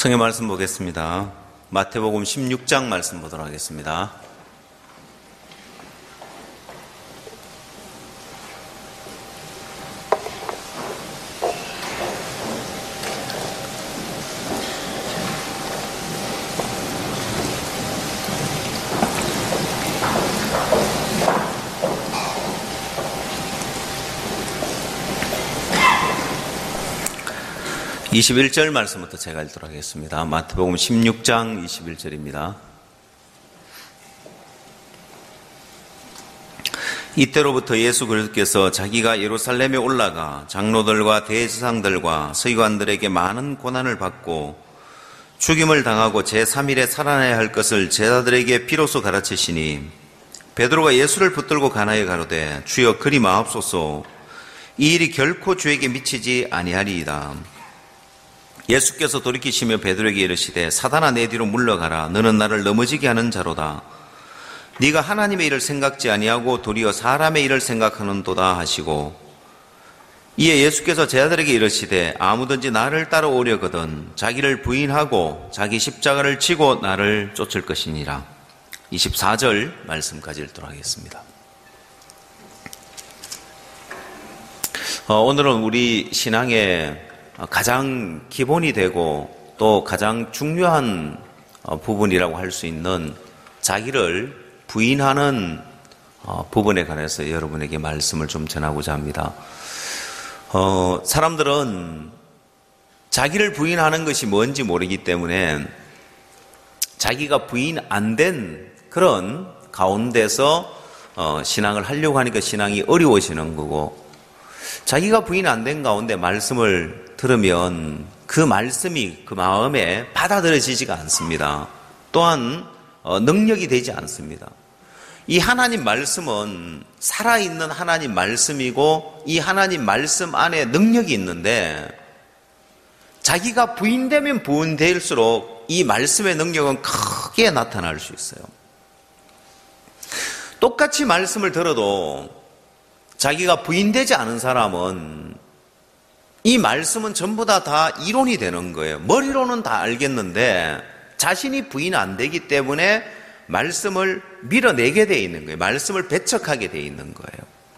성의 말씀 보겠습니다. 마태복음 16장 말씀 보도록 하겠습니다. (21절) 말씀부터 제가 읽도록 하겠습니다. 마태복음 16장 21절입니다. 이때로부터 예수 그리스도께서 자기가 예루살렘에 올라가 장로들과 대제사장들과 서기관들에게 많은 고난을 받고 죽임을 당하고 제3일에 살아나야 할 것을 제자들에게 비로소 가르치시니 베드로가 예수를 붙들고 가나에 가로되 주여 그리 마옵소서 이 일이 결코 주에게 미치지 아니하리이다. 예수께서 돌이키시며 베드로에게 이르시되 사단아 내 뒤로 물러가라. 너는 나를 넘어지게 하는 자로다. 네가 하나님의 일을 생각지 아니하고 도리어 사람의 일을 생각하는도다 하시고 이에 예수께서 제자들에게 이르시되 아무든지 나를 따라오려거든 자기를 부인하고 자기 십자가를 지고 나를 쫓을 것이니라. 24절 말씀까지 읽도록 하겠습니다. 오늘은 우리 신앙의 가장 기본이 되고 또 가장 중요한 부분이라고 할 수 있는 자기를 부인하는 부분에 관해서 여러분에게 말씀을 좀 전하고자 합니다. 사람들은 자기를 부인하는 것이 뭔지 모르기 때문에 자기가 부인 안 된 그런 가운데서 신앙을 하려고 하니까 신앙이 어려워지는 거고, 자기가 부인 안 된 가운데 말씀을 들으면 그 말씀이 그 마음에 받아들여지지가 않습니다. 또한 능력이 되지 않습니다. 이 하나님 말씀은 살아있는 하나님 말씀이고 이 하나님 말씀 안에 능력이 있는데 자기가 부인되면 부인될수록 이 말씀의 능력은 크게 나타날 수 있어요. 똑같이 말씀을 들어도 자기가 부인되지 않은 사람은 이 말씀은 전부 다 이론이 되는 거예요. 머리로는 다 알겠는데 자신이 부인 안 되기 때문에 말씀을 밀어내게 돼 있는 거예요. 말씀을 배척하게 돼 있는 거예요.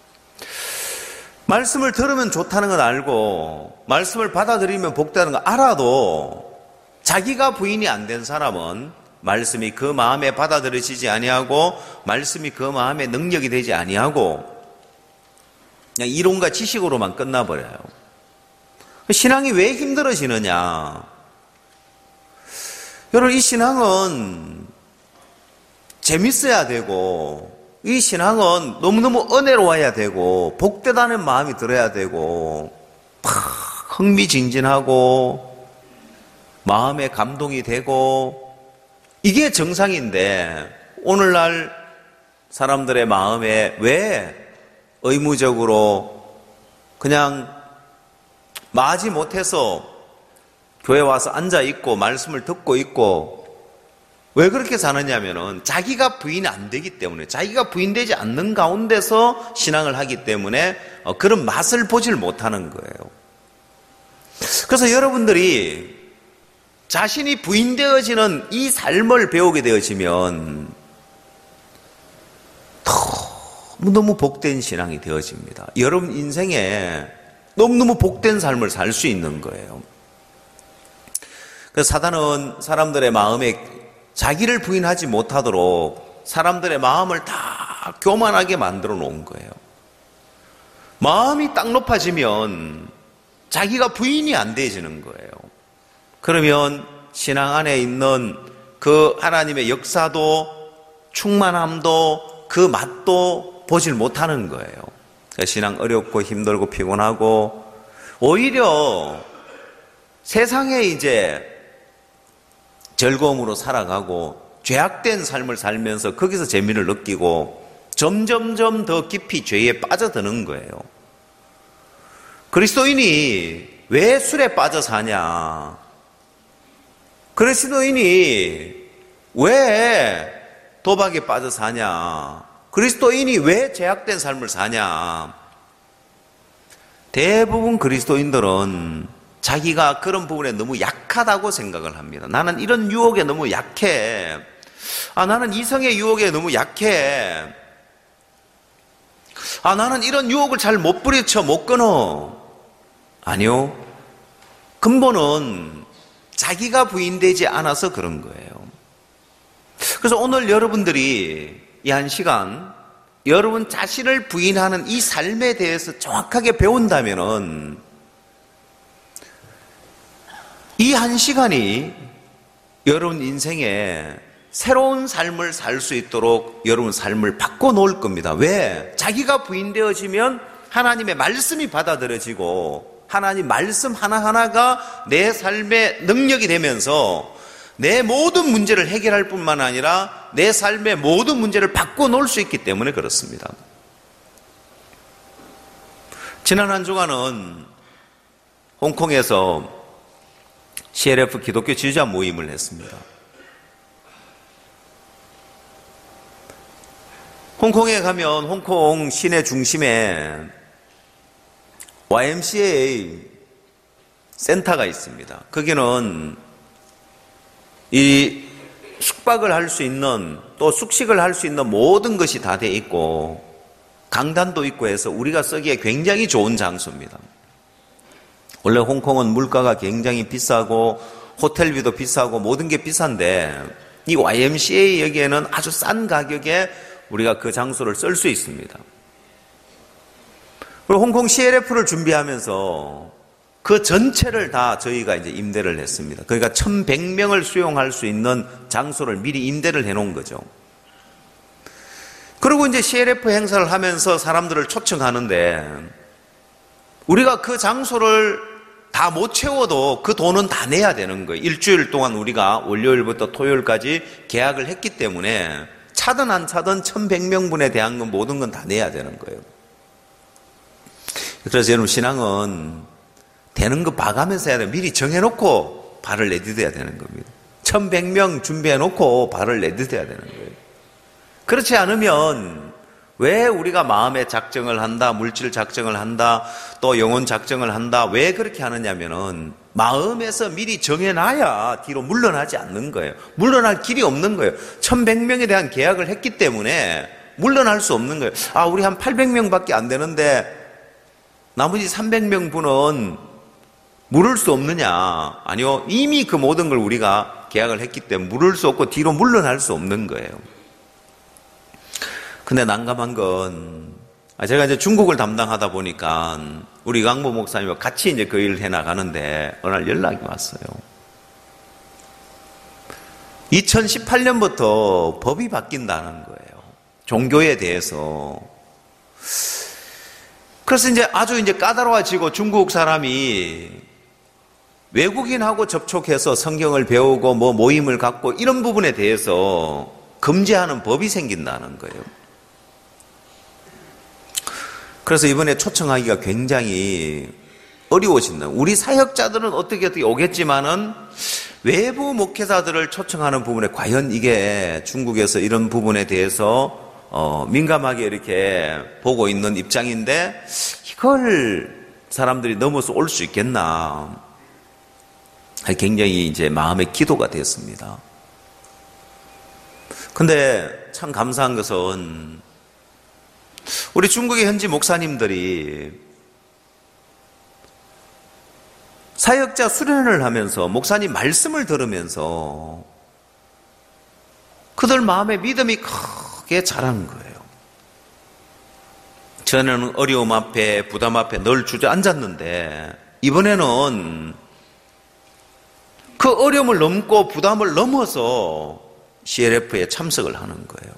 말씀을 들으면 좋다는 건 알고 말씀을 받아들이면 복되는 건 알아도 자기가 부인이 안 된 사람은 말씀이 그 마음에 받아들여지지 아니하고 말씀이 그 마음에 능력이 되지 아니하고 그냥 이론과 지식으로만 끝나버려요. 신앙이 왜 힘들어지느냐? 여러분, 이 신앙은 재밌어야 되고 이 신앙은 너무너무 은혜로워야 되고 복되다는 마음이 들어야 되고 흥미진진하고 마음에 감동이 되고 이게 정상인데 오늘날 사람들의 마음에 왜 의무적으로 그냥 마지 못해서 교회 와서 앉아있고 말씀을 듣고 있고 왜 그렇게 사느냐면은 자기가 부인이 안 되기 때문에 자기가 부인되지 않는 가운데서 신앙을 하기 때문에 그런 맛을 보질 못하는 거예요. 그래서 여러분들이 자신이 부인되어지는 이 삶을 배우게 되어지면 너무 복된 신앙이 되어집니다. 여러분 인생에 너무너무 복된 삶을 살 수 있는 거예요. 그래서 사단은 사람들의 마음에 자기를 부인하지 못하도록 사람들의 마음을 다 교만하게 만들어 놓은 거예요. 마음이 딱 높아지면 자기가 부인이 안 되어지는 거예요. 그러면 신앙 안에 있는 그 하나님의 역사도 충만함도 그 맛도 보질 못하는 거예요. 신앙 어렵고 힘들고 피곤하고 오히려 세상에 이제 즐거움으로 살아가고 죄악된 삶을 살면서 거기서 재미를 느끼고 점점점 더 깊이 죄에 빠져드는 거예요. 그리스도인이 왜 술에 빠져 사냐? 그리스도인이 왜 도박에 빠져 사냐? 그리스도인이 왜 죄악된 삶을 사냐? 대부분 그리스도인들은 자기가 그런 부분에 너무 약하다고 생각을 합니다. 나는 이런 유혹에 너무 약해. 나는 이성의 유혹에 너무 약해. 나는 이런 유혹을 잘 못 부리쳐, 못 끊어. 아니요. 근본은 자기가 부인되지 않아서 그런 거예요. 그래서 오늘 여러분들이 이 한 시간 여러분 자신을 부인하는 이 삶에 대해서 정확하게 배운다면은 이 한 시간이 여러분 인생에 새로운 삶을 살 수 있도록 여러분 삶을 바꿔놓을 겁니다. 왜? 자기가 부인되어지면 하나님의 말씀이 받아들여지고 하나님 말씀 하나하나가 내 삶의 능력이 되면서 내 모든 문제를 해결할 뿐만 아니라 내 삶의 모든 문제를 바꿔놓을 수 있기 때문에 그렇습니다. 지난 한 주간은 홍콩에서 CLF 기독교 지휘자 모임을 했습니다. 홍콩에 가면 홍콩 시내 중심에 YMCA 센터가 있습니다. 거기는 이 숙박을 할 수 있는 또 숙식을 할 수 있는 모든 것이 다 돼 있고 강단도 있고 해서 우리가 쓰기에 굉장히 좋은 장소입니다. 원래 홍콩은 물가가 굉장히 비싸고 호텔비도 비싸고 모든 게 비싼데 이 YMCA 여기에는 아주 싼 가격에 우리가 그 장소를 쓸 수 있습니다. 그리고 홍콩 CLF를 준비하면서 그 전체를 다 저희가 이제 임대를 했습니다. 그러니까 1,100명을 수용할 수 있는 장소를 미리 임대를 해놓은 거죠. 그리고 이제 CLF 행사를 하면서 사람들을 초청하는데 우리가 그 장소를 다 못 채워도 그 돈은 다 내야 되는 거예요. 일주일 동안 우리가 월요일부터 토요일까지 계약을 했기 때문에 차든 안 차든 1,100명분에 대한 건 모든 건 다 내야 되는 거예요. 그래서 여러분 신앙은 되는 거 봐가면서 해야 돼요. 미리 정해놓고 발을 내딛어야 되는 겁니다. 1,100명 준비해놓고 발을 내딛어야 되는 거예요. 그렇지 않으면 왜 우리가 마음의 작정을 한다, 물질 작정을 한다, 또 영혼 작정을 한다, 왜 그렇게 하느냐면은 마음에서 미리 정해놔야 뒤로 물러나지 않는 거예요. 물러날 길이 없는 거예요. 1,100명에 대한 계약을 했기 때문에 물러날 수 없는 거예요. 우리 한 800명밖에 안 되는데 나머지 300명 분은 물을 수 없느냐? 아니요. 이미 그 모든 걸 우리가 계약을 했기 때문에 물을 수 없고 뒤로 물러날 수 없는 거예요. 근데 난감한 건 제가 이제 중국을 담당하다 보니까 우리 강모 목사님과 같이 이제 그 일을 해 나가는데 어느 날 연락이 왔어요. 2018년부터 법이 바뀐다는 거예요. 종교에 대해서. 그래서 이제 아주 이제 까다로워지고 중국 사람이 외국인하고 접촉해서 성경을 배우고 모임을 갖고 이런 부분에 대해서 금지하는 법이 생긴다는 거예요. 그래서 이번에 초청하기가 굉장히 어려워진다. 우리 사역자들은 어떻게 오겠지만은 외부 목회자들을 초청하는 부분에 과연 이게 중국에서 이런 부분에 대해서 민감하게 이렇게 보고 있는 입장인데 이걸 사람들이 넘어서 올 수 있겠나. 굉장히 이제 마음의 기도가 됐습니다. 근데 참 감사한 것은 우리 중국의 현지 목사님들이 사역자 수련을 하면서 목사님 말씀을 들으면서 그들 마음의 믿음이 크게 자라는 거예요. 전에는 어려움 앞에 부담 앞에 늘 주저앉았는데 이번에는 그 어려움을 넘고 부담을 넘어서 CLF에 참석을 하는 거예요.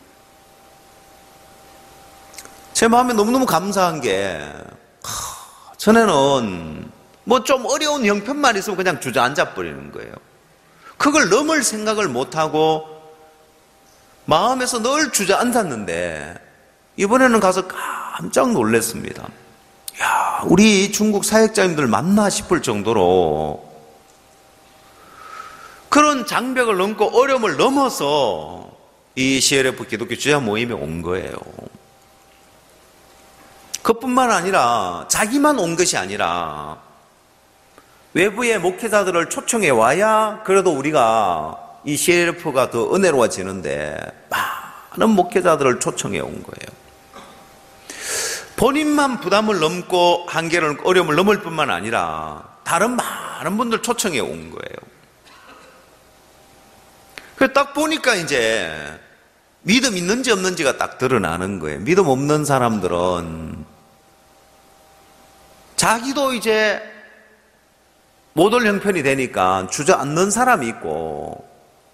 제 마음에 너무너무 감사한 게 전에는 좀 어려운 형편만 있으면 그냥 주저앉아 버리는 거예요. 그걸 넘을 생각을 못하고 마음에서 늘 주저앉았는데 이번에는 가서 깜짝 놀랐습니다. 야, 우리 중국 사역자님들 맞나 싶을 정도로 그런 장벽을 넘고 어려움을 넘어서 이 CLF 기독교 주야 모임에 온 거예요. 그뿐만 아니라 자기만 온 것이 아니라 외부의 목회자들을 초청해 와야 그래도 우리가 이 CLF가 더 은혜로워지는데 많은 목회자들을 초청해 온 거예요. 본인만 부담을 넘고 한계를, 어려움을 넘을 뿐만 아니라 다른 많은 분들 초청해 온 거예요. 그래서 딱 보니까 이제 믿음 있는지 없는지가 딱 드러나는 거예요. 믿음 없는 사람들은 자기도 이제 못 올 형편이 되니까 주저앉는 사람이 있고,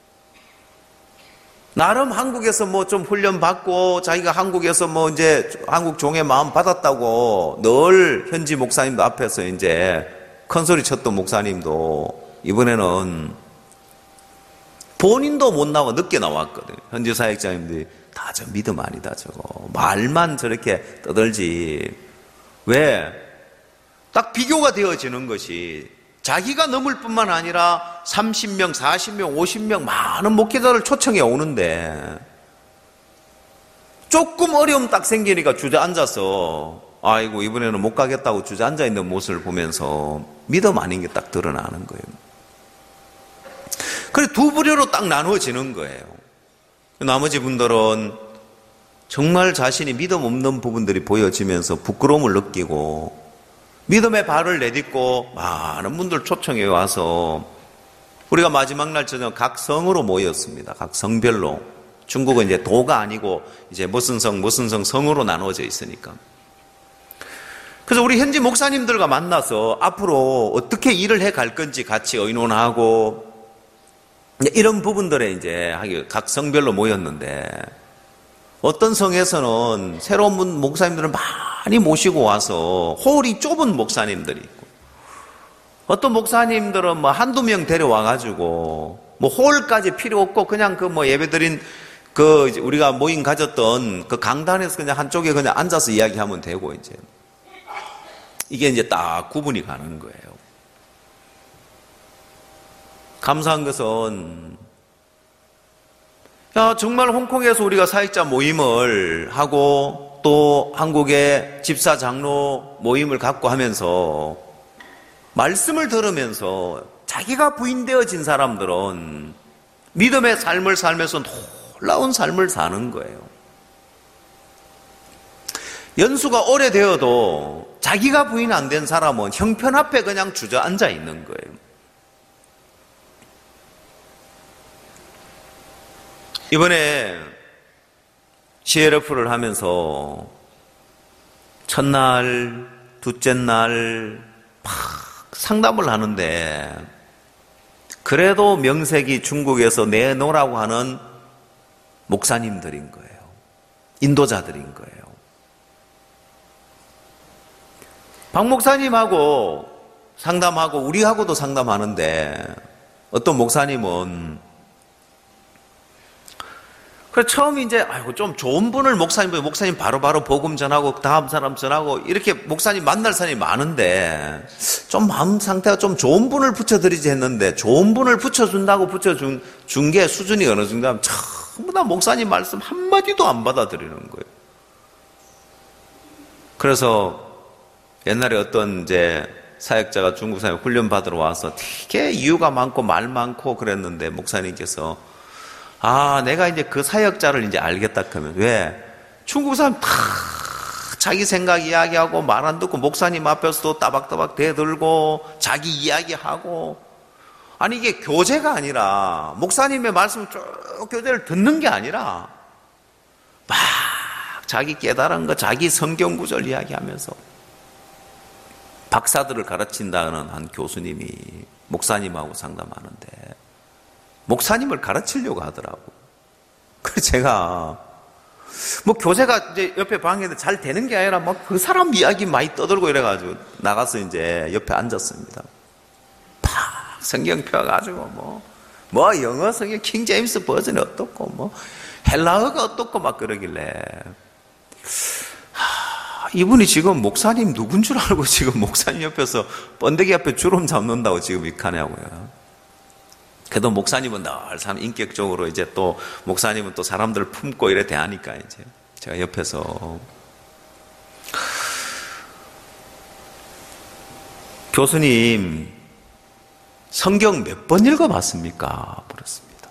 나름 한국에서 뭐 좀 훈련 받고 자기가 한국에서 뭐 이제 한국 종의 마음 받았다고 늘 현지 목사님도 앞에서 이제 큰 소리 쳤던 목사님도 이번에는 본인도 못 나와 늦게 나왔거든요. 현지 사역자님들이 다 저 믿음 아니다 저거 말만 저렇게 떠들지. 왜? 딱 비교가 되어지는 것이 자기가 넘을 뿐만 아니라 30명, 40명, 50명 많은 목회자를 초청해 오는데 조금 어려움 딱 생기니까 주저앉아서 아이고 이번에는 못 가겠다고 주저앉아 있는 모습을 보면서 믿음 아닌 게 딱 드러나는 거예요. 그래 두 부류로 딱 나누어지는 거예요. 나머지 분들은 정말 자신이 믿음 없는 부분들이 보여지면서 부끄러움을 느끼고 믿음의 발을 내딛고 많은 분들 초청해 와서 우리가 마지막 날 저녁 각 성으로 모였습니다. 각 성별로. 중국은 이제 도가 아니고 이제 무슨 성 성으로 나누어져 있으니까. 그래서 우리 현지 목사님들과 만나서 앞으로 어떻게 일을 해 갈 건지 같이 의논하고 이런 부분들에 이제 각 성별로 모였는데 어떤 성에서는 새로운 목사님들을 많이 모시고 와서 홀이 좁은 목사님들이 있고 어떤 목사님들은 뭐 한두 명 데려와가지고 뭐 홀까지 필요 없고 그냥 그 뭐 예배드린 그 우리가 모임 가졌던 그 강단에서 그냥 한쪽에 그냥 앉아서 이야기하면 되고 이제 이게 이제 딱 구분이 가는 거예요. 감사한 것은 정말 홍콩에서 우리가 사역자 모임을 하고 또 한국의 집사 장로 모임을 갖고 하면서 말씀을 들으면서 자기가 부인되어진 사람들은 믿음의 삶을 살면서 놀라운 삶을 사는 거예요. 연수가 오래되어도 자기가 부인 안 된 사람은 형편 앞에 그냥 주저앉아 있는 거예요. 이번에 CLF를 하면서 첫날, 둘째 날 막 상담을 하는데 그래도 명색이 중국에서 내놓으라고 하는 목사님들인 거예요. 인도자들인 거예요. 박 목사님하고 상담하고 우리하고도 상담하는데 어떤 목사님은 그래 처음 이제 아이고 좀 좋은 분을 목사님 바로바로 복음 전하고 다음 사람 전하고 이렇게 목사님 만날 사람이 많은데 좀 마음 상태가 좀 좋은 분을 붙여드리지 했는데 좋은 분을 붙여준다고 붙여준 게 수준이 어느 정도 하면 전부 다 목사님 말씀 한마디도 안 받아들이는 거예요. 그래서 옛날에 어떤 이제 사역자가 중국 사역 훈련 받으러 와서 되게 이유가 많고 말 많고 그랬는데 목사님께서 내가 이제 그 사역자를 이제 알겠다 하면 왜? 중국 사람 다 자기 생각 이야기하고 말 안 듣고 목사님 앞에서도 따박따박 대들고 자기 이야기하고 아니 이게 교제가 아니라 목사님의 말씀을 쭉 교제를 듣는 게 아니라 막 자기 깨달은 거 자기 성경 구절 이야기하면서 박사들을 가르친다는 한 교수님이 목사님하고 상담하는데 목사님을 가르치려고 하더라고. 그래서 제가 뭐 교제가 이제 옆에 방에서 잘 되는 게 아니라 막 그 사람 이야기 많이 떠들고 이래가지고 나가서 이제 옆에 앉았습니다. 팍 성경 펴가지고 뭐 영어 성경 킹 제임스 버전이 어떻고 뭐 헬라어가 어떻고 막 그러길래 이분이 지금 목사님 누군 줄 알고 지금 목사님 옆에서 번데기 앞에 주름 잡는다고 지금 익하냐고요. 그래도 목사님은 늘 참 인격적으로 이제 또 목사님은 또 사람들을 품고 이래 대하니까 이제 제가 옆에서 교수님 성경 몇 번 읽어봤습니까? 물었습니다.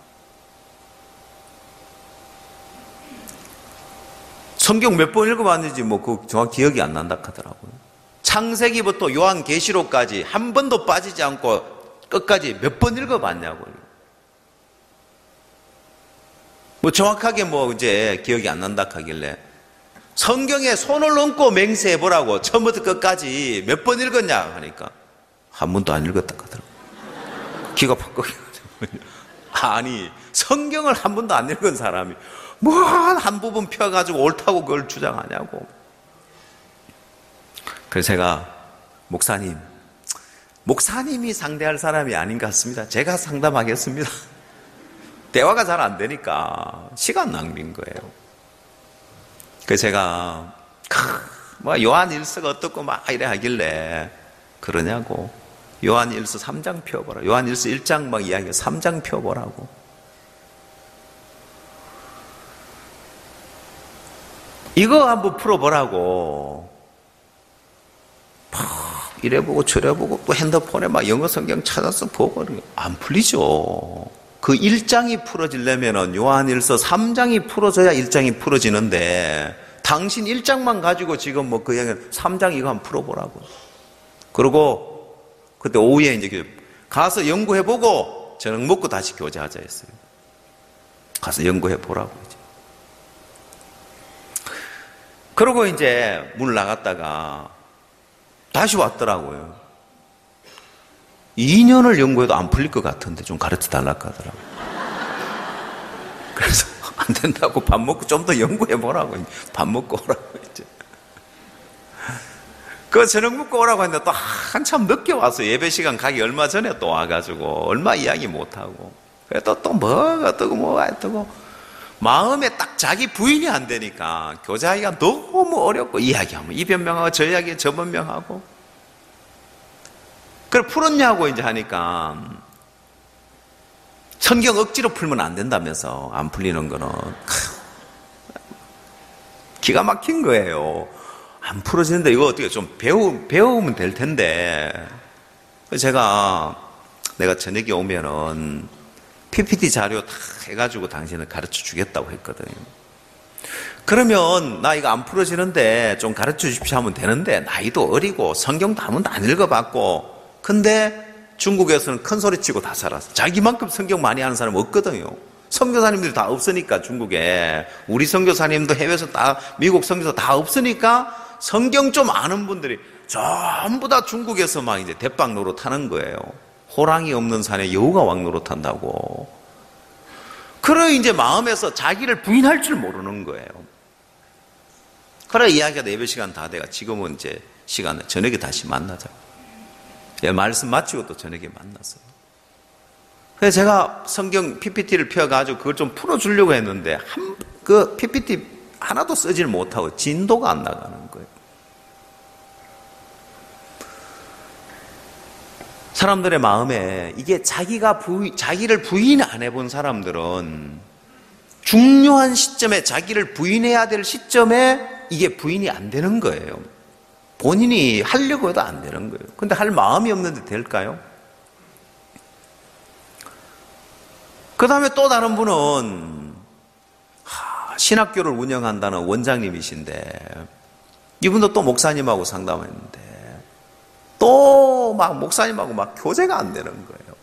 성경 몇 번 읽어봤는지 그 정확히 기억이 안 난다 하더라고요. 창세기부터 요한계시록까지 한 번도 빠지지 않고 끝까지 몇 번 읽어봤냐고요. 정확하게 이제 기억이 안 난다 하길래 성경에 손을 얹고 맹세해보라고 처음부터 끝까지 몇 번 읽었냐 하니까 한 번도 안 읽었다 하더라고요. 기가 팍 꺾여가지고. 아니, 성경을 한 번도 안 읽은 사람이 한 부분 펴가지고 옳다고 그걸 주장하냐고. 그래서 제가 목사님이 상대할 사람이 아닌 것 같습니다. 제가 상담하겠습니다. 대화가 잘 안 되니까 시간 낭비인 거예요. 그래서 제가 요한일서가 어떻고 이래 하길래 그러냐고. 요한일서 3장 펴보라. 요한일서 1장 이야기가 3장 펴보라고. 이거 한번 풀어보라고. 이래보고 저래보고 또 핸드폰에 영어 성경 찾아서 보고 안 풀리죠. 그 1장이 풀어지려면 요한일서 3장이 풀어져야 1장이 풀어지는데 당신 1장만 가지고 지금 그 얘기 3장 이거 한번 풀어보라고. 그리고 그때 오후에 이제 가서 연구해보고 저녁 먹고 다시 교제하자 했어요. 가서 연구해보라고 이제. 그러고 이제 문 나갔다가 다시 왔더라고요. 2년을 연구해도 안 풀릴 것 같은데 좀 가르쳐 달라고 하더라고요. 그래서 안 된다고 밥 먹고 좀 더 연구해보라고. 밥 먹고 오라고 이제. 그 저녁 먹고 오라고 했는데 또 한참 늦게 와서 예배 시간 가기 얼마 전에 또 와가지고 얼마 이야기 못하고. 그래도 또 뭐가 어떠고 마음에 딱 자기 부인이 안 되니까 교제하기가 너무 어렵고 이야기하면 이 변명하고 저 이야기 저 변명하고. 그걸 풀었냐고 이제 하니까 성경 억지로 풀면 안 된다면서 안 풀리는 거는 기가 막힌 거예요. 안 풀어지는데 이거 어떻게 좀 배우면 될 텐데. 그래서 내가 저녁에 오면은 PPT 자료 다 해가지고 당신을 가르쳐 주겠다고 했거든요. 그러면 나 이거 안 풀어지는데 좀 가르쳐 주십시오 하면 되는데 나이도 어리고 성경도 한 번도 안 읽어봤고 근데 중국에서는 큰 소리치고 다 살았어. 자기만큼 성경 많이 아는 사람 없거든요. 선교사님들이 다 없으니까 중국에. 우리 선교사님도 해외에서 다 미국 선교사 다 없으니까 성경 좀 아는 분들이 전부 다 중국에서 이제 대빵 노릇하는 거예요. 호랑이 없는 산에 여우가 왕 노릇한다고. 그래 이제 마음에서 자기를 부인할 줄 모르는 거예요. 그래 이야기가 예배 시간 다 돼가 지금은 이제 시간에 저녁에 다시 만나자. 말씀 마치고 또 저녁에 만났어요. 그래서 제가 성경 PPT를 펴가지고 그걸 좀 풀어주려고 했는데 그 PPT 하나도 쓰질 못하고 진도가 안 나가는 거예요. 사람들의 마음에 이게 자기를 부인 안 해본 사람들은 중요한 시점에 자기를 부인해야 될 시점에 이게 부인이 안 되는 거예요. 본인이 하려고 해도 안 되는 거예요. 근데 할 마음이 없는데 될까요? 그 다음에 또 다른 분은 신학교를 운영한다는 원장님이신데 이분도 또 목사님하고 상담했는데 또 목사님하고 교제가 안 되는 거예요.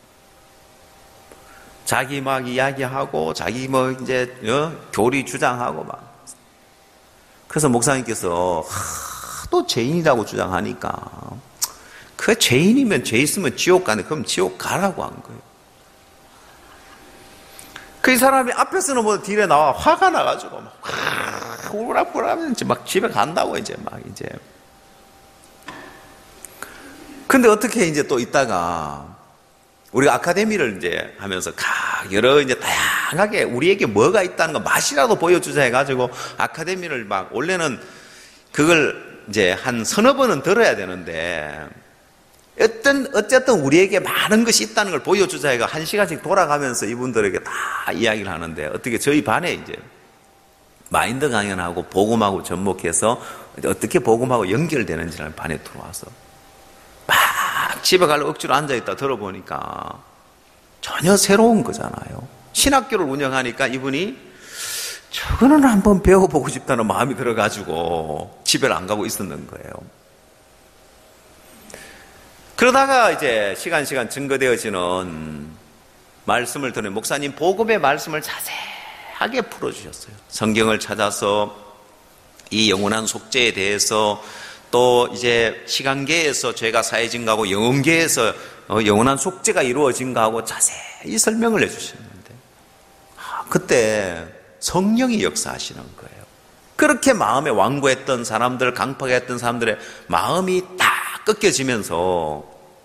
자기 이야기하고 자기 이제 교리 주장하고 그래서 목사님께서 또 죄인이라고 주장하니까 그 죄인이면 죄 있으면 지옥 가네. 그럼 지옥 가라고 한 거예요. 그 사람이 앞에서는 뒤에 나와 화가 나가지고 우락부락하면서 집에 간다고 이제. 근데 어떻게 이제 또 있다가 우리가 아카데미를 이제 하면서 여러 이제 다양하게 우리에게 뭐가 있다는 거 맛이라도 보여주자 해가지고 아카데미를 원래는 그걸 이제 한 서너 번은 들어야 되는데 어쨌든 우리에게 많은 것이 있다는 걸 보여주자 해가 1시간씩 돌아가면서 이분들에게 다 이야기를 하는데 어떻게 저희 반에 이제 마인드 강연하고 복음하고 접목해서 어떻게 복음하고 연결되는지를 반에 들어와서 막 집에 갈 억지로 앉아있다 들어보니까 전혀 새로운 거잖아요. 신학교를 운영하니까 이분이 저거는 한번 배워보고 싶다는 마음이 들어가지고 집에를 안 가고 있었는 거예요. 그러다가 이제 시간 증거되어지는 말씀을 들은 목사님 복음의 말씀을 자세하게 풀어주셨어요. 성경을 찾아서 이 영원한 속죄에 대해서 또 이제 시간계에서 죄가 사해진 거하고 영혼계에서 영원한 속죄가 이루어진 거하고 자세히 설명을 해주셨는데 그때 성령이 역사하시는 거예요. 그렇게 마음에 완고했던 사람들, 강팍했던 사람들의 마음이 딱 꺾여지면서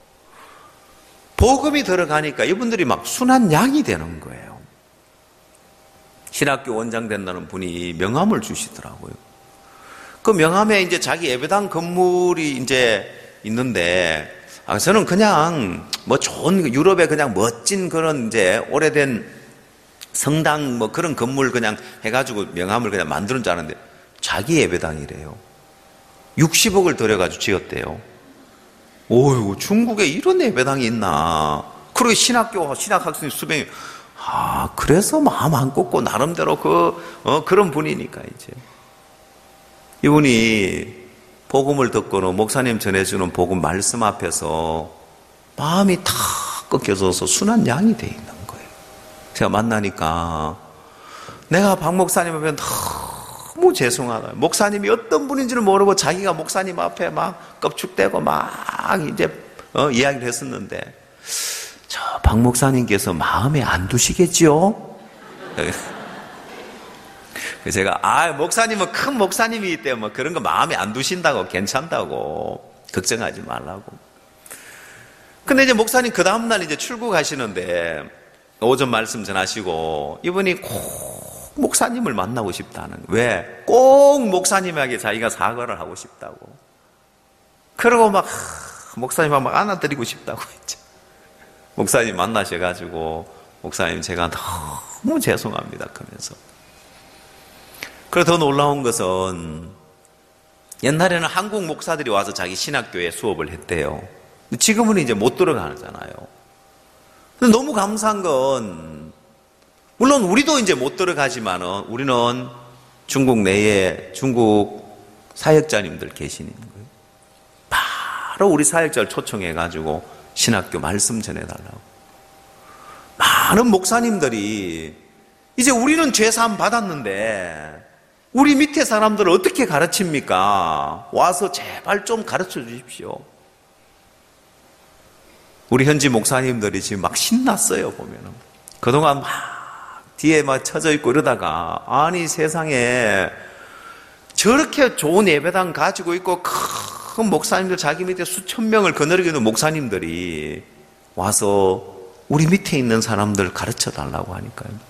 복음이 들어가니까 이분들이 막 순한 양이 되는 거예요. 신학교 원장 된다는 분이 명함을 주시더라고요. 그 명함에 이제 자기 예배당 건물이 이제 있는데, 저는 그냥 뭐 좋은 유럽의 그냥 멋진 그런 이제 오래된 성당 뭐 그런 건물 그냥 해가지고 명함을 그냥 만드는 줄 알았는데 자기 예배당이래요. 60억을 들여가지고 지었대요. 오유, 중국에 이런 예배당이 있나. 그리고 신학학생 수명이, 그래서 마음 안 꺾고 나름대로 그런 분이니까 이제. 이분이 복음을 듣고는 목사님 전해주는 복음 말씀 앞에서 마음이 탁 꺾여져서 순한 양이 돼 있는 거예요. 제가 만나니까 내가 박 목사님 앞에 너무 죄송하다. 목사님이 어떤 분인지를 모르고 자기가 목사님 앞에 막 껍죽대고 막 이제 이야기를 했었는데 저 박 목사님께서 마음에 안 두시겠지요? 제가 목사님은 큰 목사님이기 때문에 그런 거 마음에 안 두신다고 괜찮다고 걱정하지 말라고. 근데 이제 목사님 그 다음날 이제 출국하시는데 오전 말씀 전하시고 이분이 꼭 목사님을 만나고 싶다는 거예요. 왜? 꼭 목사님에게 자기가 사과를 하고 싶다고. 그러고 막 목사님하고 막 안아드리고 싶다고 했죠. 목사님 만나셔가지고 목사님 제가 너무 죄송합니다 하면서. 그리고 더 놀라운 것은 옛날에는 한국 목사들이 와서 자기 신학교에 수업을 했대요. 지금은 이제 못 들어가잖아요. 근데 너무 감사한 건 물론 우리도 이제 못 들어가지만은 우리는 중국 내에 중국 사역자님들 계시는 거예요. 바로 우리 사역자를 초청해가지고 신학교 말씀 전해달라고. 많은 목사님들이 이제 우리는 죄사함 받았는데 우리 밑에 사람들을 어떻게 가르칩니까? 와서 제발 좀 가르쳐 주십시오. 우리 현지 목사님들이 지금 막 신났어요, 보면은. 그동안 막 뒤에 막 처져 있고 이러다가, 아니 세상에 저렇게 좋은 예배당 가지고 있고 큰 목사님들 자기 밑에 수천 명을 거느리고 있는 목사님들이 와서 우리 밑에 있는 사람들 가르쳐 달라고 하니까요.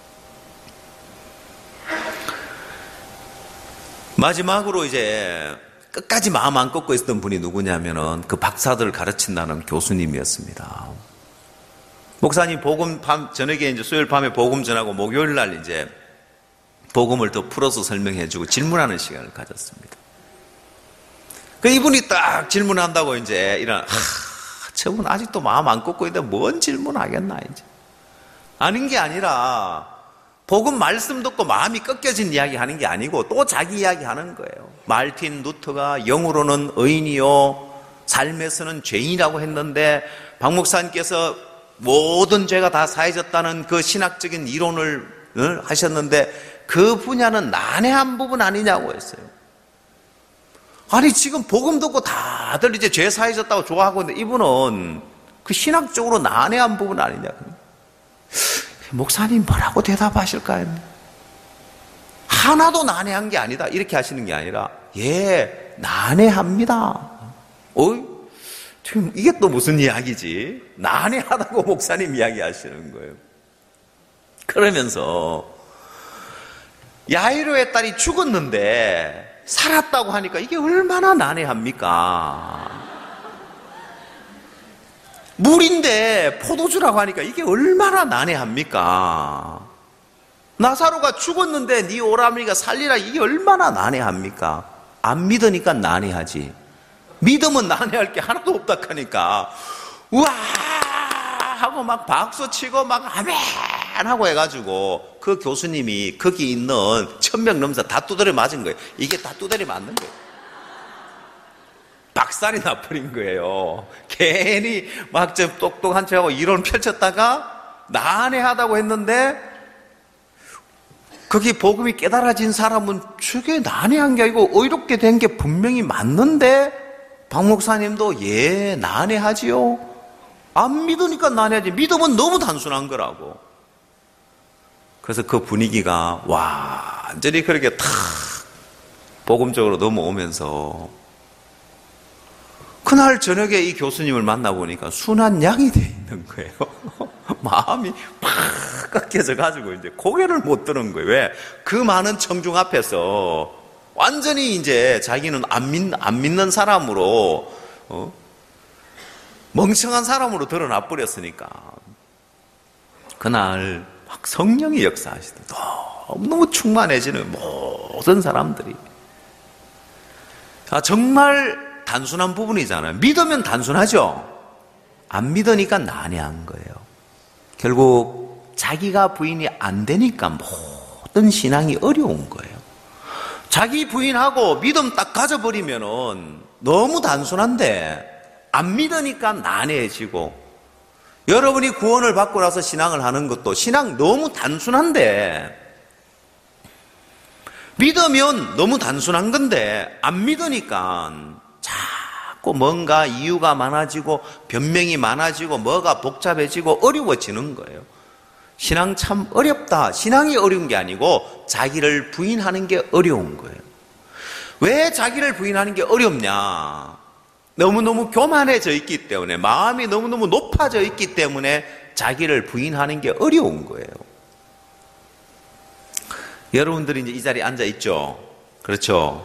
마지막으로 이제 끝까지 마음 안 꺾고 있었던 분이 누구냐면은 그 박사들을 가르친다는 교수님이었습니다. 목사님 복음 저녁에 이제 수요일 밤에 복음 전하고 목요일 날 이제 복음을 더 풀어서 설명해주고 질문하는 시간을 가졌습니다. 그 이분이 딱 질문한다고 이제 저분 아직도 마음 안 꺾고 있는데 뭔 질문하겠나 이제. 아닌 게 아니라 복음 말씀 듣고 마음이 꺾여진 이야기 하는 게 아니고 또 자기 이야기 하는 거예요. 말틴 루터가 영으로는 의인이요 삶에서는 죄인이라고 했는데 박 목사님께서 모든 죄가 다 사해졌다는 그 신학적인 이론을 하셨는데 그 분야는 난해한 부분 아니냐고 했어요. 아니 지금 복음 듣고 다들 이제 죄 사해졌다고 좋아하고 있는데 이분은 그 신학적으로 난해한 부분 아니냐고. 목사님 뭐라고 대답하실까요? 하나도 난해한 게 아니다 이렇게 하시는 게 아니라 난해합니다. 지금 이게 또 무슨 이야기지? 난해하다고 목사님 이야기하시는 거예요. 그러면서 야이로의 딸이 죽었는데 살았다고 하니까 이게 얼마나 난해합니까? 물인데 포도주라고 하니까 이게 얼마나 난해합니까? 나사로가 죽었는데 네 오라버니가 살리라 이게 얼마나 난해합니까? 안 믿으니까 난해하지. 믿음은 난해할 게 하나도 없다 하니까 우와 하고 막 박수 치고 막 아멘 하고 해가지고 그 교수님이 거기 있는 1000명 넘사 다 두드려 맞은 거예요. 이게 다 두드려 맞는 거예요. 박살이 나버린 거예요. 괜히 막 좀 똑똑한 척하고 이론 펼쳤다가 난해하다고 했는데 거기 복음이 깨달아진 사람은 저게 난해한 게 아니고 의롭게 된 게 분명히 맞는데 박 목사님도 예 난해하지요. 안 믿으니까 난해하지. 믿으면 너무 단순한 거라고. 그래서 그 분위기가 완전히 그렇게 탁 복음적으로 넘어오면서 그날 저녁에 이 교수님을 만나보니까 순한 양이 돼 있는 거예요. 마음이 팍 깎여져 가지고 이제 고개를 못 드는 거예요. 왜? 그 많은 청중 앞에서 완전히 이제 자기는 안 믿는 사람으로 멍청한 사람으로 드러나 버렸으니까 그날 막 성령이 역사하시더라고요. 너무 충만해지는 모든 사람들이. 정말 단순한 부분이잖아요. 믿으면 단순하죠. 안 믿으니까 난해한 거예요. 결국 자기가 부인이 안 되니까 모든 신앙이 어려운 거예요. 자기 부인하고 믿음 딱 가져버리면은 너무 단순한데 안 믿으니까 난해해지고, 여러분이 구원을 받고 나서 신앙을 하는 것도 신앙 너무 단순한데 믿으면 너무 단순한 건데 안 믿으니까 자꾸 뭔가 이유가 많아지고 변명이 많아지고 뭐가 복잡해지고 어려워지는 거예요. 신앙 참 어렵다. 신앙이 어려운 게 아니고 자기를 부인하는 게 어려운 거예요. 왜 자기를 부인하는 게 어렵냐? 너무너무 교만해져 있기 때문에, 마음이 너무너무 높아져 있기 때문에 자기를 부인하는 게 어려운 거예요. 여러분들이 이제 이 자리에 앉아 있죠? 그렇죠?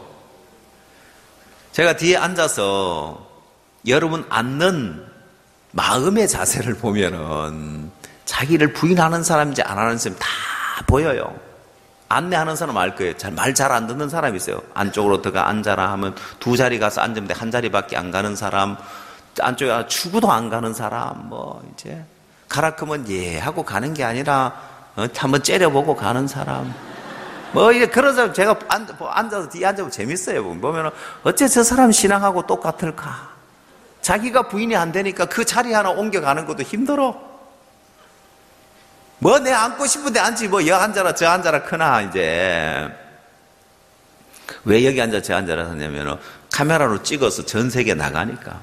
제가 뒤에 앉아서 여러분 앉는 마음의 자세를 보면은 자기를 부인하는 사람인지 안 하는 사람이 다 보여요. 안내하는 사람 알 거예요. 말 잘 안 듣는 사람이 있어요. 안쪽으로 들어가 앉아라 하면 두 자리 가서 앉으면 돼. 한 자리밖에 안 가는 사람, 안쪽에 추구도 안 가는 사람, 이제 가라 크면 예 하고 가는 게 아니라 한번 째려보고 가는 사람. 이제 그런 사람 제가 앉아서 뒤에 앉아보면 재밌어요. 보면은 어째 저 사람 신앙하고 똑같을까? 자기가 부인이 안 되니까 그 자리 하나 옮겨가는 것도 힘들어. 내 앉고 싶은데 앉지, 여 앉아라, 저 앉아라, 크나, 이제. 왜 여기 앉아, 저 앉아라 하냐면은, 카메라로 찍어서 전 세계 나가니까.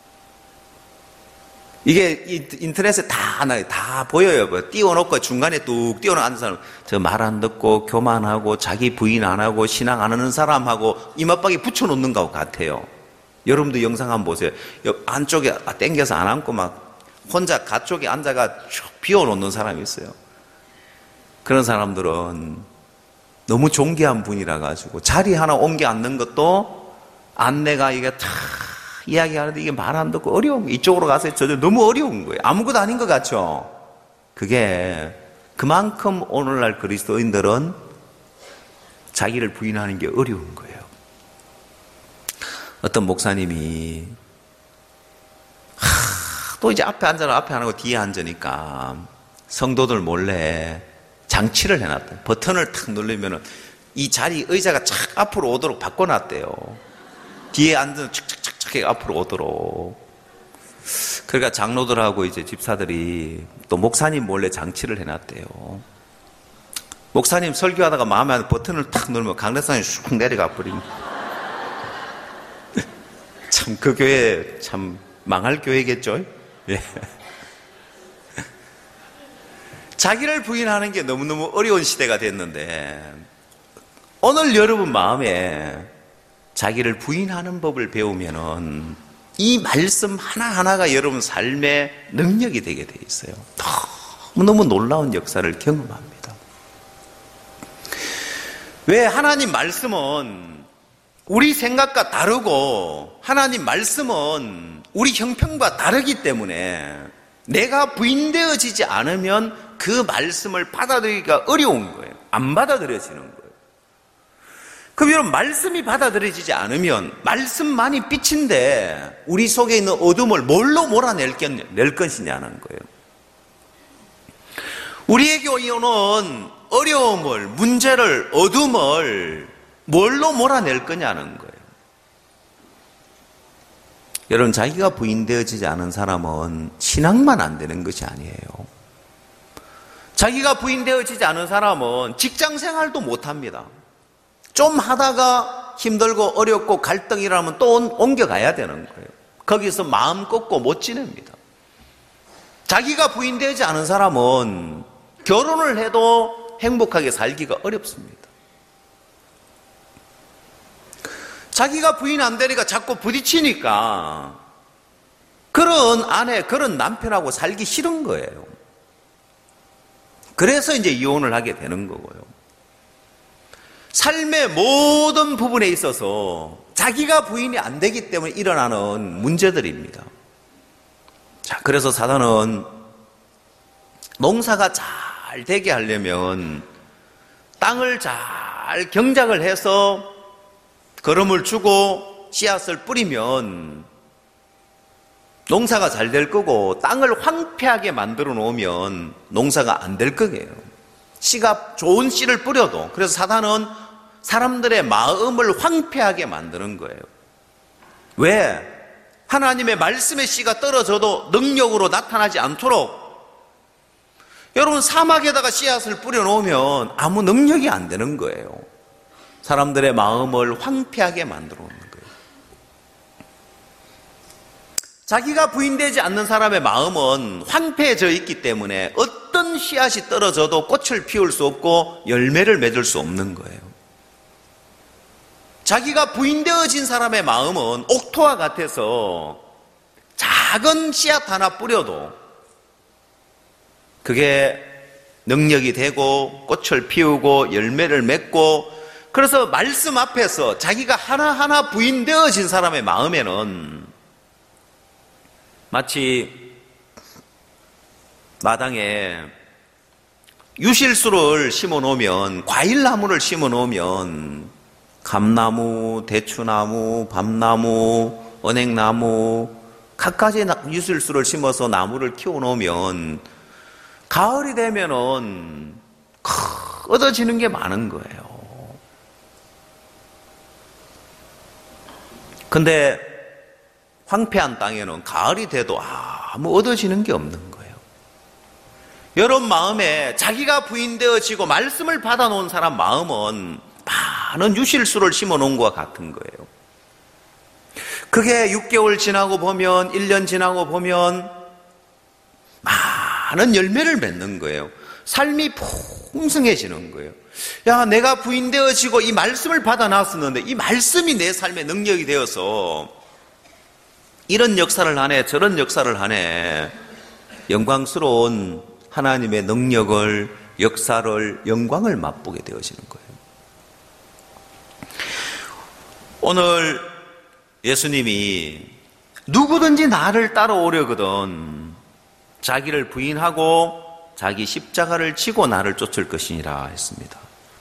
이게 인터넷에 다 보여요. 띄워놓고 중간에 뚝 띄워놓은 앉은 사람, 저 말 안 듣고, 교만하고, 자기 부인 안 하고, 신앙 안 하는 사람하고, 이맛박에 붙여놓는 것 같아요. 여러분도 영상 한번 보세요. 안쪽에 땡겨서 안 앉고 막, 혼자 가쪽에 앉아가 쭉 비워놓는 사람이 있어요. 그런 사람들은 너무 존귀한 분이라 가지고 자리 하나 옮겨 앉는 것도 안내가 이게 다 이야기하는데 이게 말 안 듣고 어려운 거예요. 이쪽으로 가서 저쪽 너무 어려운 거예요. 아무것도 아닌 것 같죠? 그게 그만큼 오늘날 그리스도인들은 자기를 부인하는 게 어려운 거예요. 어떤 목사님이 또 이제 앞에 앉아라, 앞에 안 하고 뒤에 앉으니까 성도들 몰래 장치를 해놨대요. 버튼을 탁 누르면 이 자리 의자가 착 앞으로 오도록 바꿔놨대요. 뒤에 앉은 착착착착 앞으로 오도록. 그러니까 장로들하고 이제 집사들이 또 목사님 몰래 장치를 해놨대요. 목사님 설교하다가 마음에 안 버튼을 탁 누르면 강대상이 쑥 내려가 버립니다. 참 그 교회 참 망할 교회겠죠? 예. 자기를 부인하는 게 너무너무 어려운 시대가 됐는데 오늘 여러분 마음에 자기를 부인하는 법을 배우면은 이 말씀 하나하나가 여러분 삶의 능력이 되게 돼 있어요. 너무너무 놀라운 역사를 경험합니다. 왜? 하나님 말씀은 우리 생각과 다르고 하나님 말씀은 우리 형편과 다르기 때문에 내가 부인되어지지 않으면 그 말씀을 받아들이기가 어려운 거예요. 안 받아들여지는 거예요. 그럼 여러분, 말씀이 받아들여지지 않으면 말씀만이 빛인데 우리 속에 있는 어둠을 뭘로 몰아낼 것이냐는 거예요. 우리에게 오는 어려움을, 문제를, 어둠을 뭘로 몰아낼 거냐는 거예요. 여러분, 자기가 부인되어지지 않은 사람은 신앙만 안 되는 것이 아니에요. 자기가 부인되어지지 않은 사람은 직장 생활도 못합니다. 좀 하다가 힘들고 어렵고 갈등이라면 또 옮겨가야 되는 거예요. 거기서 마음 꺾고 못 지냅니다. 자기가 부인되지 않은 사람은 결혼을 해도 행복하게 살기가 어렵습니다. 자기가 부인 안 되니까 자꾸 부딪히니까 그런 아내, 그런 남편하고 살기 싫은 거예요. 그래서 이제 이혼을 하게 되는 거고요. 삶의 모든 부분에 있어서 자기가 부인이 안 되기 때문에 일어나는 문제들입니다. 자, 그래서 사단은 농사가 잘 되게 하려면 땅을 잘 경작을 해서 거름을 주고 씨앗을 뿌리면 농사가 잘 될 거고, 땅을 황폐하게 만들어 놓으면 농사가 안 될 거예요. 씨가 좋은 씨를 뿌려도. 그래서 사단은 사람들의 마음을 황폐하게 만드는 거예요. 왜? 하나님의 말씀의 씨가 떨어져도 능력으로 나타나지 않도록. 여러분, 사막에다가 씨앗을 뿌려놓으면 아무 능력이 안 되는 거예요. 사람들의 마음을 황폐하게 만들어 놓는 거예요. 자기가 부인되지 않는 사람의 마음은 황폐해져 있기 때문에 어떤 씨앗이 떨어져도 꽃을 피울 수 없고 열매를 맺을 수 없는 거예요. 자기가 부인되어진 사람의 마음은 옥토와 같아서 작은 씨앗 하나 뿌려도 그게 능력이 되고 꽃을 피우고 열매를 맺고, 그래서 말씀 앞에서 자기가 하나하나 부인되어진 사람의 마음에는 마치 마당에 유실수를 심어 놓으면, 과일나무를 심어 놓으면 감나무, 대추나무, 밤나무, 은행나무 갖가지 유실수를 심어서 나무를 키워 놓으면 가을이 되면은 얻어지는 게 많은 거예요. 근데 황폐한 땅에는 가을이 돼도 아무 얻어지는 게 없는 거예요. 여러분 마음에 자기가 부인되어지고 말씀을 받아놓은 사람 마음은 많은 유실수를 심어놓은 것과 같은 거예요. 그게 6개월 지나고 보면, 1년 지나고 보면 많은 열매를 맺는 거예요. 삶이 풍성해지는 거예요. 야, 내가 부인되어지고 이 말씀을 받아놨었는데 이 말씀이 내 삶의 능력이 되어서 이런 역사를 하네, 저런 역사를 하네. 영광스러운 하나님의 능력을, 역사를, 영광을 맛보게 되어지는 거예요. 오늘 예수님이 누구든지 나를 따라오려거든 자기를 부인하고 자기 십자가를 지고 나를 쫓을 것이니라 했습니다.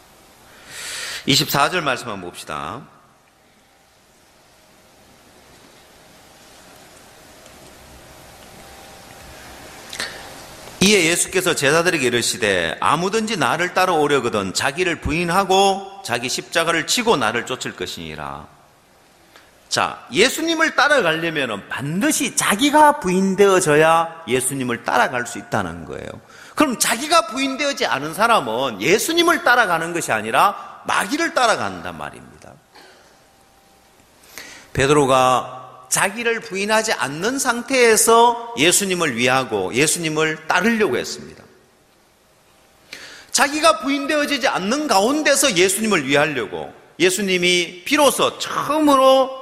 24절 말씀 한번 봅시다. 이에 예수께서 제자들에게 이르시되 아무든지 나를 따라오려거든 자기를 부인하고 자기 십자가를 지고 나를 쫓을 것이니라. 자, 예수님을 따라가려면 반드시 자기가 부인되어져야 예수님을 따라갈 수 있다는 거예요. 그럼 자기가 부인되어지 않은 사람은 예수님을 따라가는 것이 아니라 마귀를 따라간단 말입니다. 베드로가 자기를 부인하지 않는 상태에서 예수님을 위하고 예수님을 따르려고 했습니다. 자기가 부인되어지지 않는 가운데서 예수님을 위하려고, 예수님이 비로소 처음으로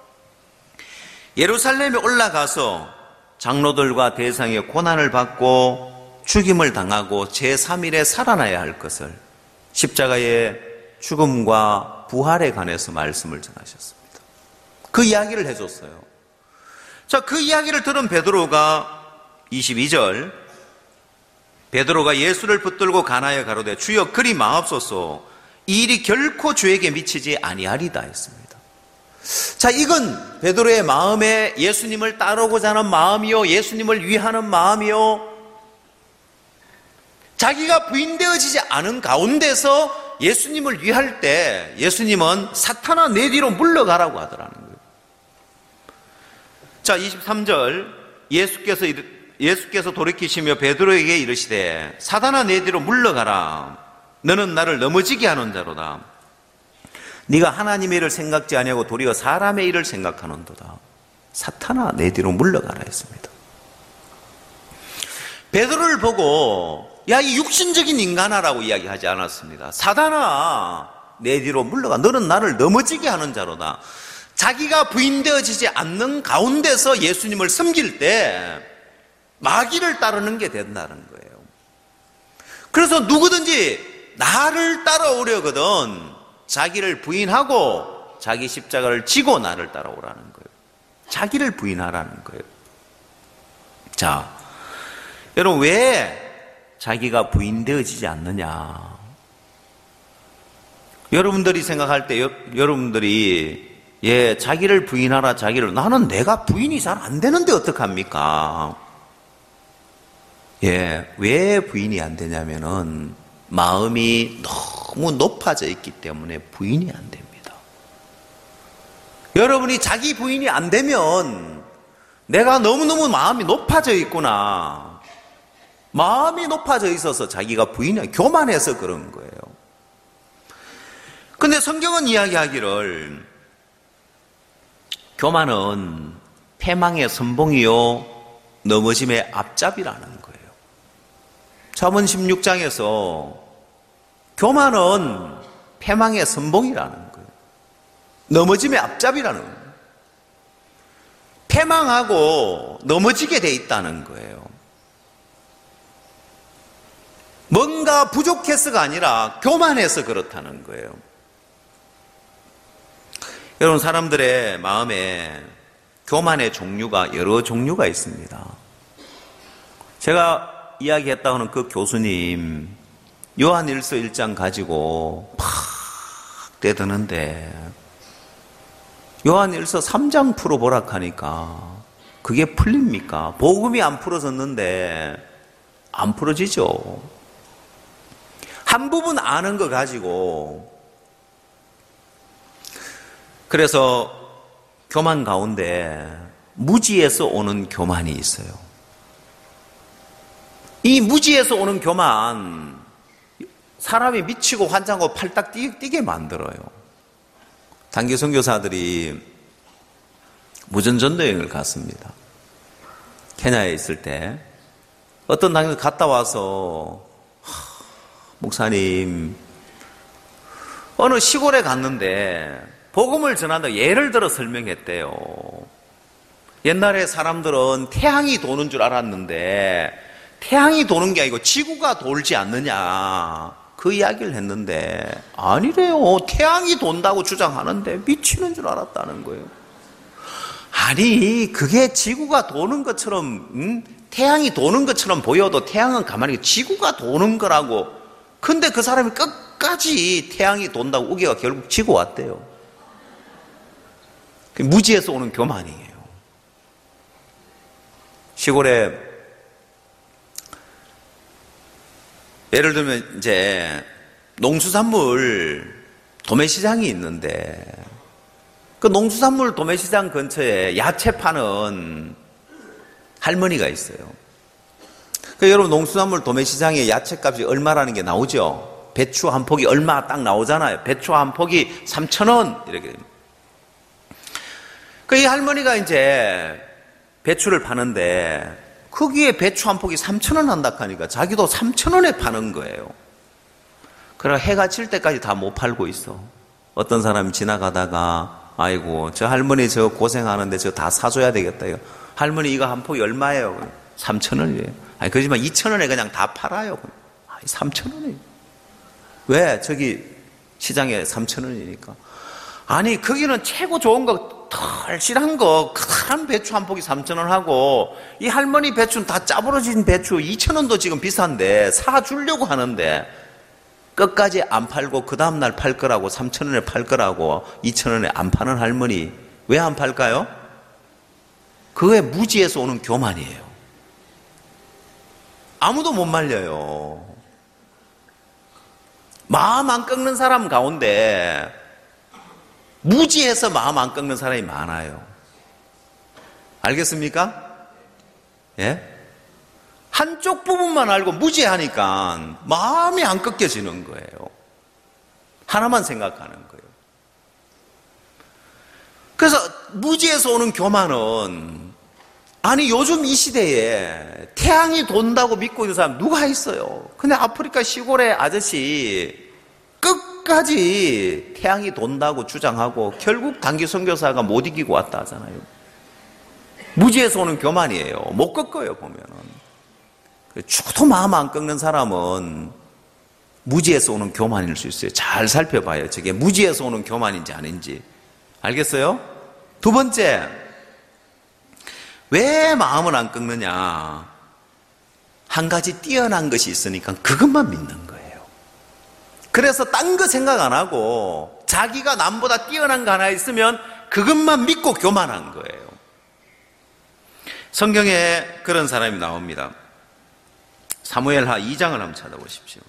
예루살렘에 올라가서 장로들과 대상의 고난을 받고 죽임을 당하고 제3일에 살아나야 할 것을, 십자가의 죽음과 부활에 관해서 말씀을 전하셨습니다. 그 이야기를 해줬어요. 자, 그 이야기를 들은 베드로가 22절, 베드로가 예수를 붙들고 가나에 가로되 주여 그리 마옵소서, 이 일이 결코 주에게 미치지 아니하리다 했습니다. 자, 이건 베드로의 마음에 예수님을 따르고자 하는 마음이요, 예수님을 위하는 마음이요, 자기가 부인되어지지 않은 가운데서 예수님을 위할 때 예수님은 사탄아 내 뒤로 물러가라고 하더라는 거예요. 자, 23절 예수께서 돌이키시며 베드로에게 이르시되 사탄아 내 뒤로 물러가라. 너는 나를 넘어지게 하는 자로다. 네가 하나님의 일을 생각지 아니하고 도리어 사람의 일을 생각하는도다. 사탄아 내 뒤로 물러가라 했습니다. 베드로를 보고 야, 이 육신적인 인간아라고 이야기하지 않았습니다. 사탄아 내 뒤로 물러가. 너는 나를 넘어지게 하는 자로다. 자기가 부인되어지지 않는 가운데서 예수님을 섬길 때 마귀를 따르는 게 된다는 거예요. 그래서 누구든지 나를 따라오려거든 자기를 부인하고 자기 십자가를 지고 나를 따라오라는 거예요. 자기를 부인하라는 거예요. 자, 여러분 왜 자기가 부인되어지지 않느냐? 여러분들이 생각할 때 여러분들이 자기를 부인하라, 나는 내가 부인이 잘 안 되는데 어떡합니까? 왜 부인이 안 되냐면은 마음이 너무 높아져 있기 때문에 부인이 안 됩니다. 여러분이 자기 부인이 안 되면 내가 너무너무 마음이 높아져 있구나. 마음이 높아져 있어서 자기가 부인이 교만해서 그런 거예요. 근데 성경은 이야기하기를 교만은 패망의 선봉이요 넘어짐의 앞잡이라는 거예요. 잠언 16장에서 교만은 패망의 선봉이라는 거예요. 넘어짐의 앞잡이라는 거예요. 패망하고 넘어지게 돼 있다는 거예요. 뭔가 부족해서가 아니라 교만해서 그렇다는 거예요. 여러분, 사람들의 마음에 교만의 종류가 여러 종류가 있습니다. 제가 이야기했다고 하는 그 교수님 요한일서 1장 가지고 팍 대드는데 요한일서 3장 풀어보라 하니까 그게 풀립니까? 복음이 안 풀어졌는데 안 풀어지죠. 한 부분 아는 거 가지고. 그래서 교만 가운데 무지에서 오는 교만이 있어요. 이 무지에서 오는 교만 사람이 미치고 환장하고 팔딱 뛰게 만들어요. 단기 선교사들이 무전전도 여행을 갔습니다. 케냐에 있을 때 어떤 단기 갔다 와서 목사님 어느 시골에 갔는데 복음을 전한다고 예를 들어 설명했대요. 옛날에 사람들은 태양이 도는 줄 알았는데 태양이 도는 게 아니고 지구가 돌지 않느냐 그 이야기를 했는데 아니래요. 태양이 돈다고 주장하는데 미치는 줄 알았다는 거예요. 아니 그게 지구가 도는 것처럼 태양이 도는 것처럼 보여도 태양은 가만히 지구가 도는 거라고. 근데 그 사람이 끝까지 태양이 돈다고 우기가 결국 지고 왔대요. 무지에서 오는 교만이에요. 시골에 예를 들면 이제 농수산물 도매시장이 있는데 그 농수산물 도매시장 근처에 야채 파는 할머니가 있어요. 여러분 농수산물 도매시장에 야채값이 얼마라는 게 나오죠? 배추 한 폭이 얼마 딱 나오잖아요. 배추 한 폭이 3,000원 이렇게 됩니다. 이 할머니가 이제 배추를 파는데 거기에 배추 한 폭이 3,000원 한다 하니까 자기도 3,000원에 파는 거예요. 그러나 해가 질 때까지 다 못 팔고 있어. 어떤 사람이 지나가다가 아이고 저 할머니 저 고생하는데 저 다 사줘야 되겠다. 할머니 이거 한 폭이 얼마예요? 3,000원이에요. 아니 그렇지만 2,000원에 그냥 다 팔아요. 3,000원이에요. 왜? 저기 시장에 3,000원이니까. 아니 거기는 최고 좋은 거 털실한 거 큰 배추 한 폭이 3,000원 하고 이 할머니 배추는 다 짜부러진 배추 2,000원도 지금 비싼데 사주려고 하는데 끝까지 안 팔고 그 다음날 팔 거라고 3,000원에 팔 거라고 2,000원에 안 파는 할머니 왜 안 팔까요? 그게 무지에서 오는 교만이에요. 아무도 못 말려요. 마음 안 꺾는 사람 가운데 무지해서 마음 안 꺾는 사람이 많아요. 알겠습니까? 예? 한쪽 부분만 알고 무지하니까 마음이 안 꺾여지는 거예요. 하나만 생각하는 거예요. 그래서 무지에서 오는 교만은, 아니 요즘 이 시대에 태양이 돈다고 믿고 있는 사람 누가 있어요? 근데 아프리카 시골의 아저씨 끝까지 태양이 돈다고 주장하고 결국 단기 선교사가 못 이기고 왔다 하잖아요. 무지에서 오는 교만이에요. 못 꺾어요 보면은. 죽어도 마음 안 꺾는 사람은 무지에서 오는 교만일 수 있어요. 잘 살펴봐요. 저게 무지에서 오는 교만인지 아닌지. 알겠어요? 두 번째, 왜 마음을 안 꺾느냐? 한 가지 뛰어난 것이 있으니까 그것만 믿는 거예요. 그래서 딴 거 생각 안 하고 자기가 남보다 뛰어난 거 하나 있으면 그것만 믿고 교만한 거예요. 성경에 그런 사람이 나옵니다. 사무엘하 2장을 한번 찾아보십시오.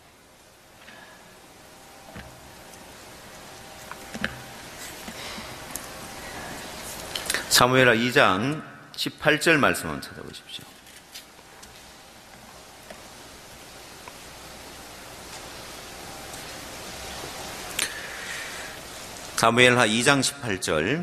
사무엘하 2장 18절 말씀 한번 찾아보십시오. 사무엘하 2장 18절.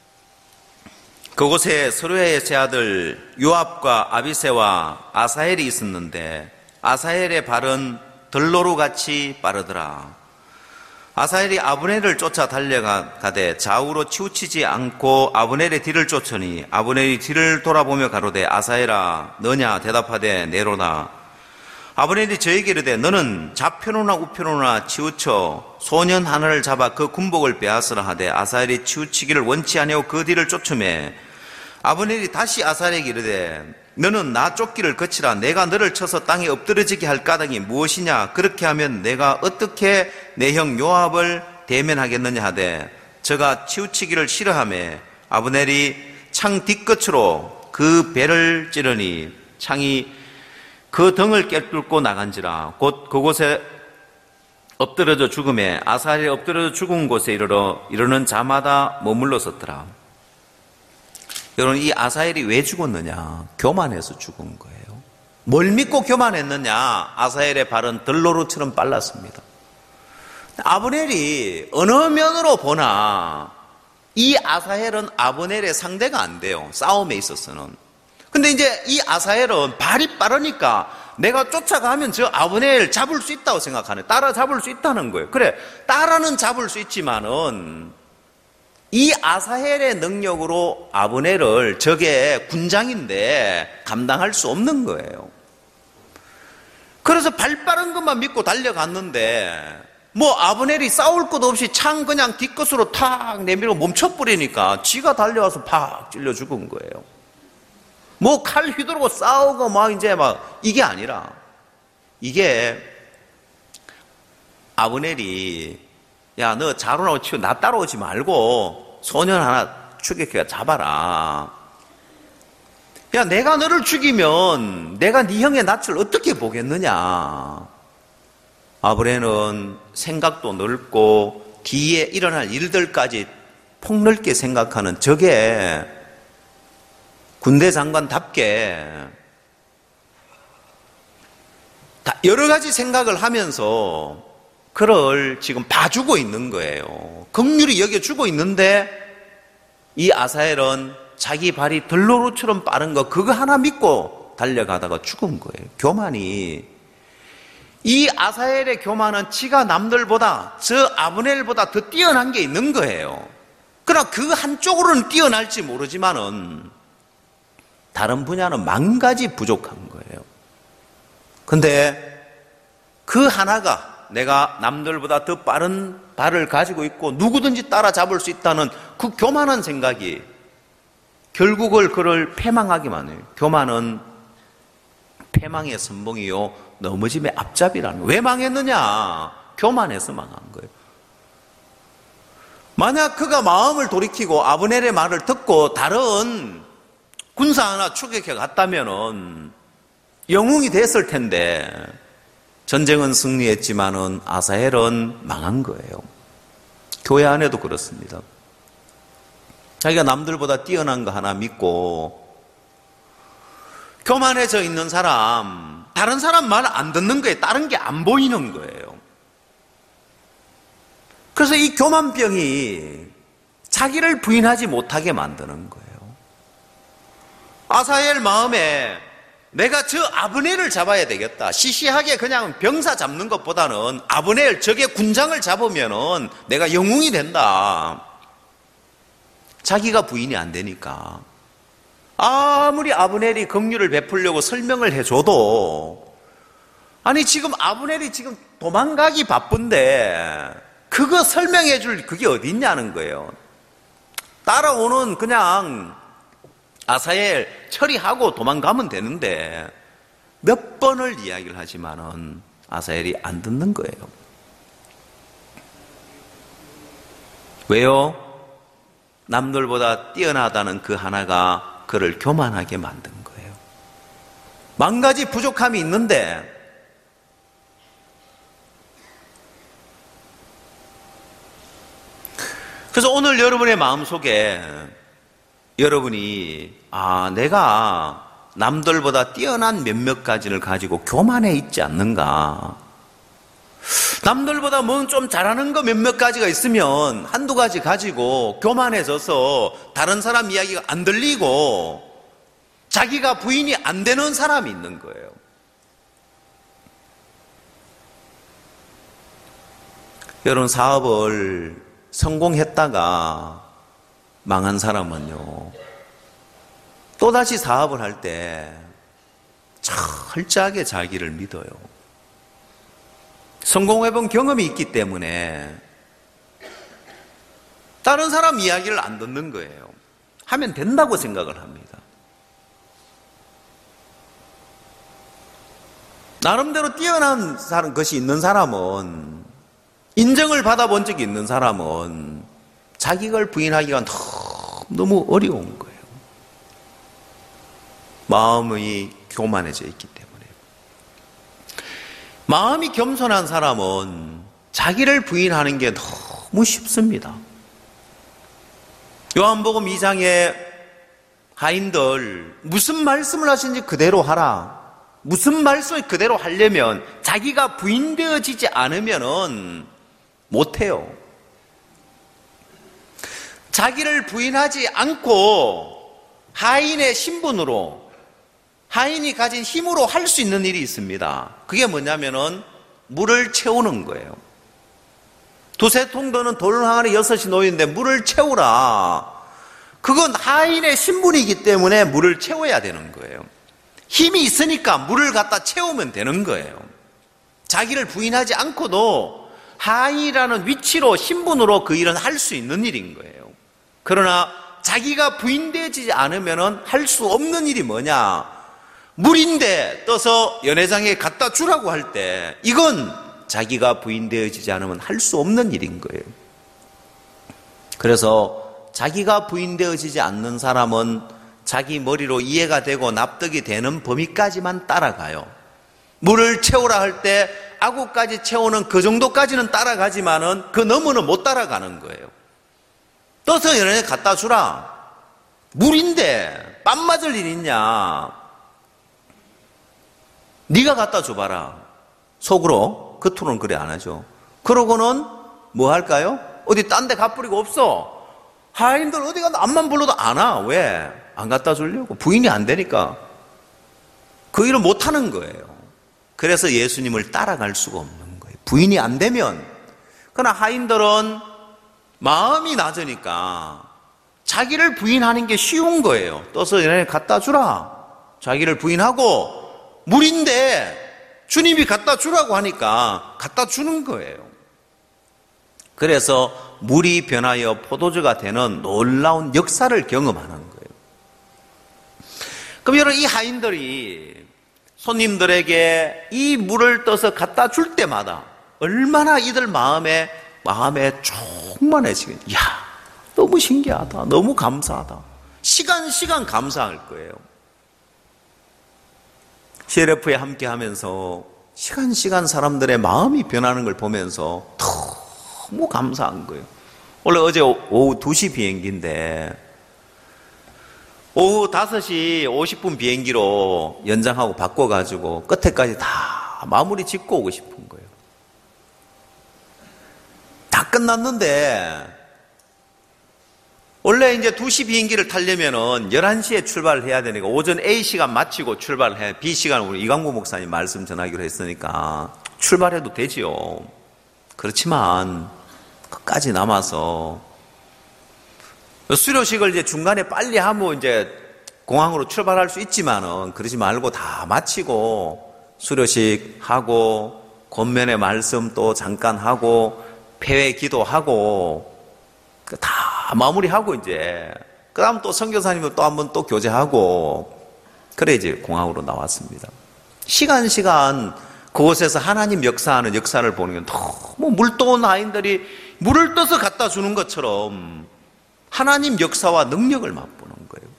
그곳에 스루야의 세 아들 요압과 아비새와 아사헬이 있었는데 아사헬의 발은 들로루같이 빠르더라. 아사헬이 아브넬을 쫓아 달려가되 좌우로 치우치지 않고 아브넬의 뒤를 쫓으니 아브넬이 뒤를 돌아보며 가로되 아사헬아 너냐 대답하되 내로다. 아브넬이 저에게 이르되 너는 좌편으로나 우편으로나 치우쳐 소년 하나를 잡아 그 군복을 빼앗으라 하되 아사헬이 치우치기를 원치 아니하고 그 뒤를 쫓으매 아브넬이 다시 아사헬에게 이르되 너는 나 쫓기를 거치라. 내가 너를 쳐서 땅에 엎드러지게 할 까닭이 무엇이냐? 그렇게 하면 내가 어떻게 내 형 요압을 대면하겠느냐 하되 저가 치우치기를 싫어하며 아브넬이 창 뒷끝으로 그 배를 찌르니 창이 그 등을 깨뚫고 나간지라. 곧 그곳에 엎드려져 죽음에 아사헬이 엎드려져 죽은 곳에 이르는 자마다 머물러 섰더라. 여러분, 이 아사헬이 왜 죽었느냐? 교만해서 죽은 거예요. 뭘 믿고 교만했느냐? 아사헬의 발은 들로루처럼 빨랐습니다. 아브넬이 어느 면으로 보나 이 아사헬은 아브넬의 상대가 안 돼요. 싸움에 있어서는. 근데 이제 이 아사헬은 발이 빠르니까 내가 쫓아가면 저 아브넬 잡을 수 있다고 생각하네. 따라 잡을 수 있다는 거예요. 그래, 따라는 잡을 수 있지만은 이 아사헬의 능력으로 아브넬을, 저게 군장인데 감당할 수 없는 거예요. 그래서 발 빠른 것만 믿고 달려갔는데 뭐 아브넬이 싸울 것도 없이 창 그냥 뒷것으로 탁 내밀고 멈춰버리니까 지가 달려와서 팍 찔려 죽은 거예요. 뭐 칼 휘두르고 싸우고 막 이제 막 이게 아니라, 이게 아브넬이 야, 너 자루나고 치고 나 따라오지 말고 소년 하나 추격해가 잡아라. 야, 내가 너를 죽이면 내가 네 형의 낯을 어떻게 보겠느냐. 아브넬은 생각도 넓고 뒤에 일어날 일들까지 폭넓게 생각하는, 저게 군대 장관답게 다 여러 가지 생각을 하면서 그를 지금 봐주고 있는 거예요. 긍휼히 여겨주고 있는데 이 아사헬은 자기 발이 들로루처럼 빠른 거 그거 하나 믿고 달려가다가 죽은 거예요. 교만이, 이 아사헬의 교만은 지가 남들보다, 저 아브넬보다 더 뛰어난 게 있는 거예요. 그러나 그 한쪽으로는 뛰어날지 모르지만은 다른 분야는 만 가지 부족한 거예요. 근데 그 하나가 내가 남들보다 더 빠른 발을 가지고 있고 누구든지 따라잡을 수 있다는 그 교만한 생각이 결국을 그를 패망하기만 해요. 교만은 패망의 선봉이요 넘어짐의 앞잡이라는 거예요. 왜 망했느냐? 교만해서 망한 거예요. 만약 그가 마음을 돌이키고 아브넬의 말을 듣고 다른 군사 하나 추격해 갔다면은 영웅이 됐을 텐데, 전쟁은 승리했지만은 아사헬은 망한 거예요. 교회 안에도 그렇습니다. 자기가 남들보다 뛰어난 거 하나 믿고 교만해져 있는 사람, 다른 사람 말 안 듣는 거에 다른 게 안 보이는 거예요. 그래서 이 교만병이 자기를 부인하지 못하게 만드는 거예요. 아사헬 마음에 내가 저 아브넬을 잡아야 되겠다. 시시하게 그냥 병사 잡는 것보다는 아브넬 적의 군장을 잡으면은 내가 영웅이 된다. 자기가 부인이 안 되니까 아무리 아브넬이 긍휼을 베풀려고 설명을 해줘도, 아니 지금 아브넬이 지금 도망가기 바쁜데 그거 설명해 줄 그게 어디 있냐는 거예요. 따라오는 그냥 아사헬 처리하고 도망가면 되는데 몇 번을 이야기를 하지만은 아사헬이 안 듣는 거예요. 왜요? 남들보다 뛰어나다는 그 하나가 그를 교만하게 만든 거예요. 만 가지 부족함이 있는데 그래서 오늘 여러분의 마음속에 여러분이 내가 남들보다 뛰어난 몇몇 가지를 가지고 교만해 있지 않는가, 남들보다 뭐 좀 잘하는 거 몇몇 가지가 있으면 한두 가지 가지고 교만해져서 다른 사람 이야기가 안 들리고 자기가 부인이 안 되는 사람이 있는 거예요. 여러분, 사업을 성공했다가 망한 사람은요, 또다시 사업을 할 때 철저하게 자기를 믿어요. 성공해본 경험이 있기 때문에 다른 사람 이야기를 안 듣는 거예요. 하면 된다고 생각을 합니다. 나름대로 뛰어난 것이 있는 사람은, 인정을 받아본 적이 있는 사람은 자기 걸 부인하기가 너무 어려운 거예요. 마음이 교만해져 있기 때문에. 마음이 겸손한 사람은 자기를 부인하는 게 너무 쉽습니다. 요한복음 2장에 하인들 무슨 말씀을 하신지 그대로 하라. 무슨 말씀을 그대로 하려면 자기가 부인되어지지 않으면은 못해요. 자기를 부인하지 않고 하인의 신분으로, 하인이 가진 힘으로 할 수 있는 일이 있습니다. 그게 뭐냐면은 물을 채우는 거예요. 두세 통 드는 돌 항아리 6이 놓이는데 물을 채우라. 그건 하인의 신분이기 때문에 물을 채워야 되는 거예요. 힘이 있으니까 물을 갖다 채우면 되는 거예요. 자기를 부인하지 않고도 하인이라는 위치로, 신분으로 그 일은 할 수 있는 일인 거예요. 그러나 자기가 부인되지 않으면 할 수 없는 일이 뭐냐? 물인데 떠서 연회장에 갖다 주라고 할 때 이건 자기가 부인되어지지 않으면 할 수 없는 일인 거예요. 그래서 자기가 부인되어지지 않는 사람은 자기 머리로 이해가 되고 납득이 되는 범위까지만 따라가요. 물을 채우라 할 때 아구까지 채우는 그 정도까지는 따라가지만은 그 너머는 못 따라가는 거예요. 떠서 연회장에 갖다 주라. 물인데 빰 맞을 일 있냐? 네가 갖다 줘봐라. 속으로. 겉으로는 그래 안 하죠. 그러고는 뭐 할까요? 어디 딴 데 갚으리고 없어. 하인들 어디 가도 앞만 불러도 안 와. 왜? 안 갖다 주려고. 부인이 안 되니까. 그 일을 못 하는 거예요. 그래서 예수님을 따라갈 수가 없는 거예요. 부인이 안 되면. 그러나 하인들은 마음이 낮으니까 자기를 부인하는 게 쉬운 거예요. 떠서 얘네 갖다 주라. 자기를 부인하고 물인데 주님이 갖다 주라고 하니까 갖다 주는 거예요. 그래서 물이 변하여 포도주가 되는 놀라운 역사를 경험하는 거예요. 그럼 여러분, 이 하인들이 손님들에게 이 물을 떠서 갖다 줄 때마다 얼마나 이들 마음에 충만해지겠냐. 이야, 너무 신기하다. 너무 감사하다. 시간 감사할 거예요. CLF에 함께 하면서 시간 사람들의 마음이 변하는 걸 보면서 너무 감사한 거예요. 원래 어제 오후 2시 비행기인데 오후 5시 50분 비행기로 연장하고 바꿔가지고 끝에까지 다 마무리 짓고 오고 싶은 거예요. 다 끝났는데 원래 이제 2시 비행기를 타려면은 11시에 출발을 해야 되니까 오전 A시간 마치고 출발을 해. B시간 우리 이광구 목사님 말씀 전하기로 했으니까 출발해도 되지요. 그렇지만 끝까지 남아서 수료식을 이제 중간에 빨리 하면 이제 공항으로 출발할 수 있지만은 그러지 말고 다 마치고 수료식 하고 권면의 말씀 또 잠깐 하고 폐회 기도하고 다 마무리하고 이제 그 다음 또 선교사님을 또 한번 또 교제하고 그래 이제 공항으로 나왔습니다. 시간 그곳에서 하나님 역사하는 역사를 보는 게 너무 물떠온 아이들이 물을 떠서 갖다 주는 것처럼 하나님 역사와 능력을 맛보는 거예요.